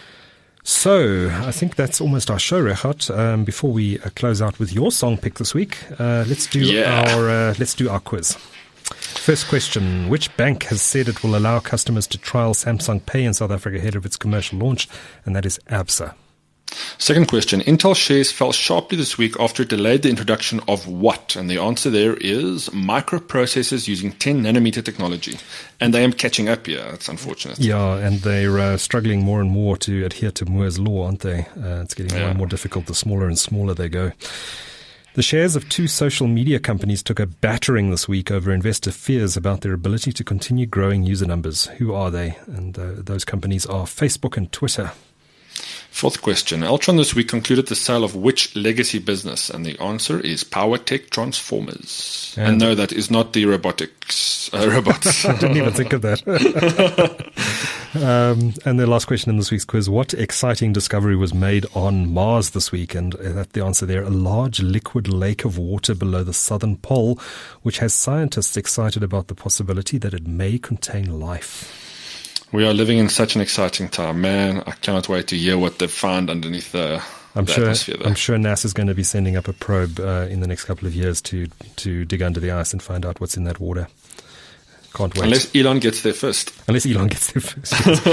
Speaker 1: So I think that's almost our show, Regardt. Um, before we uh, close out with your song pick this week, uh, let's do
Speaker 2: Yeah.
Speaker 1: our uh, let's do our quiz. First question: which bank has said it will allow customers to trial Samsung Pay in South Africa ahead of its commercial launch? And that is Absa.
Speaker 2: Second question. Intel shares fell sharply this week after it delayed the introduction of what? And the answer there is microprocessors using ten nanometer technology. And they am catching up here. That's unfortunate.
Speaker 1: Yeah, and they're uh, struggling more and more to adhere to Moore's law, aren't they? Uh, it's getting more
Speaker 2: Yeah.
Speaker 1: and more difficult the smaller and smaller they go. The shares of two social media companies took a battering this week over investor fears about their ability to continue growing user numbers. Who are they? And uh, those companies are Facebook and Twitter.
Speaker 2: Fourth question. Altron this week concluded the sale of which legacy business? And the answer is PowerTech Transformers. And,
Speaker 1: And-
Speaker 2: no, that is not the robotics uh, robots.
Speaker 1: I didn't even think of that. um, and the last question in this week's quiz: what exciting discovery was made on Mars this week? And uh, that the answer there: a large liquid lake of water below the southern pole, which has scientists excited about the possibility that it may contain life.
Speaker 2: We are living in such an exciting time, man. I cannot wait to hear what they've found underneath the,
Speaker 1: I'm
Speaker 2: the
Speaker 1: sure.
Speaker 2: atmosphere there.
Speaker 1: I'm sure NASA's going to be sending up a probe uh, in the next couple of years to to dig under the ice and find out what's in that water. Can't wait.
Speaker 2: Unless Elon gets there first.
Speaker 1: Unless Elon gets there first.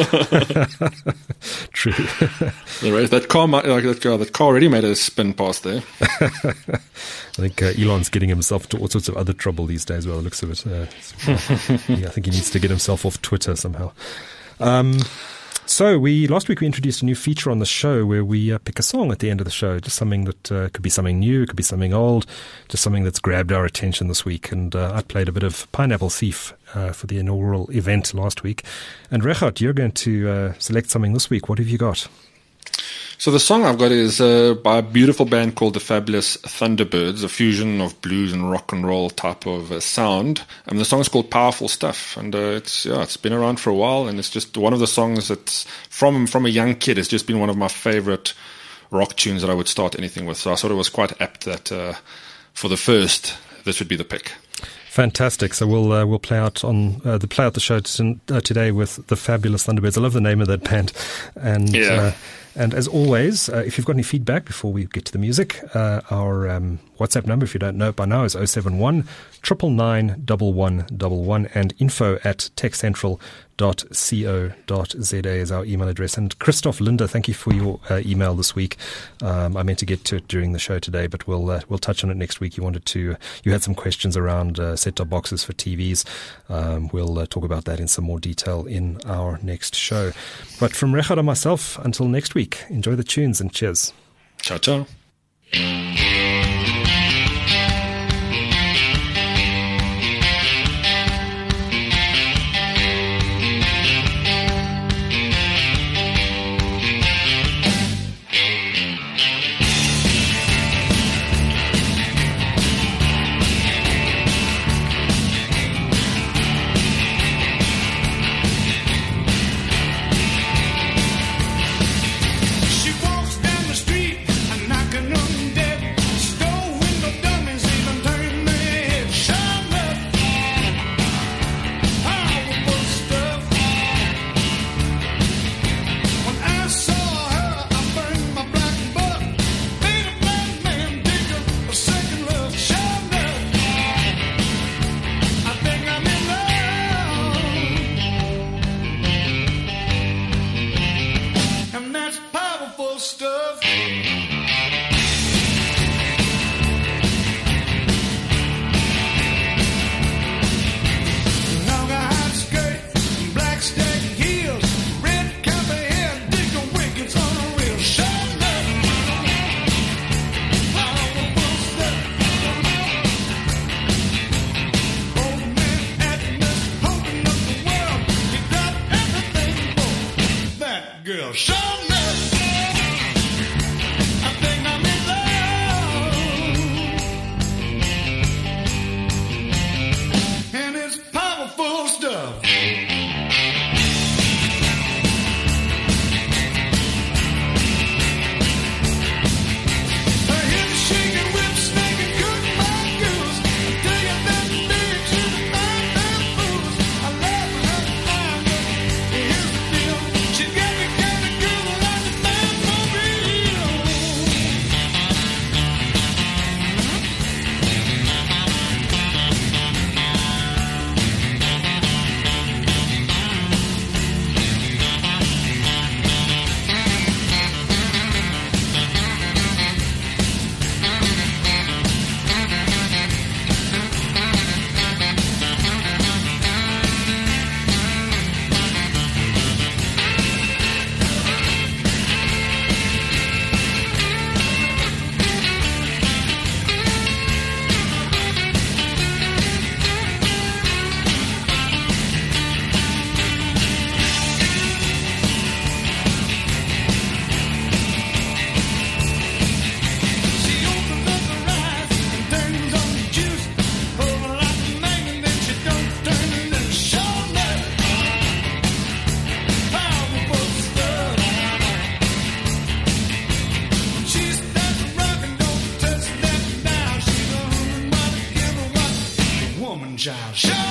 Speaker 1: True.
Speaker 2: The race- That car, might, like that car, that car already made a spin past there.
Speaker 1: I think uh, Elon's getting himself to all sorts of other trouble these days, by the looks of it. Uh, yeah, I think he needs to get himself off Twitter somehow. Um, So we last week we introduced a new feature on the show where we uh, pick a song at the end of the show, just something that uh, could be something new, it could be something old, just something that's grabbed our attention this week. And uh, I played a bit of Pineapple Thief uh, for the inaugural event last week. And Regardt, you're going to uh, select something this week. What have you got?
Speaker 2: So the song I've got is uh, by a beautiful band called the Fabulous Thunderbirds, a fusion of blues and rock and roll type of uh, sound. And the song is called Powerful Stuff, and uh, it's yeah, it's been around for a while, and it's just one of the songs that's from from a young kid. It's just been one of my favorite rock tunes that I would start anything with. So I thought it was quite apt that uh, for the first, this would be the pick.
Speaker 1: Fantastic. So we'll uh, we'll play out on uh, the play out the show t- uh, today with the Fabulous Thunderbirds. I love the name of that band, and.
Speaker 2: Yeah.
Speaker 1: Uh, And as always, uh, if you've got any feedback before we get to the music, uh, our um, WhatsApp number, if you don't know it by now, is oh seven one, nine nine nine, one one one one, and info at techcentral dot co dot za is our email address. And Christoph Linder, thank you for your uh, email this week. Um, I meant to get to it during the show today, but we'll uh, we'll touch on it next week. You wanted to, you had some questions around uh, set-top boxes for T Vs. Um, we'll uh, talk about that in some more detail in our next show. But from Regardt and myself, until next week, enjoy the tunes and cheers.
Speaker 2: Ciao, ciao.
Speaker 6: Child.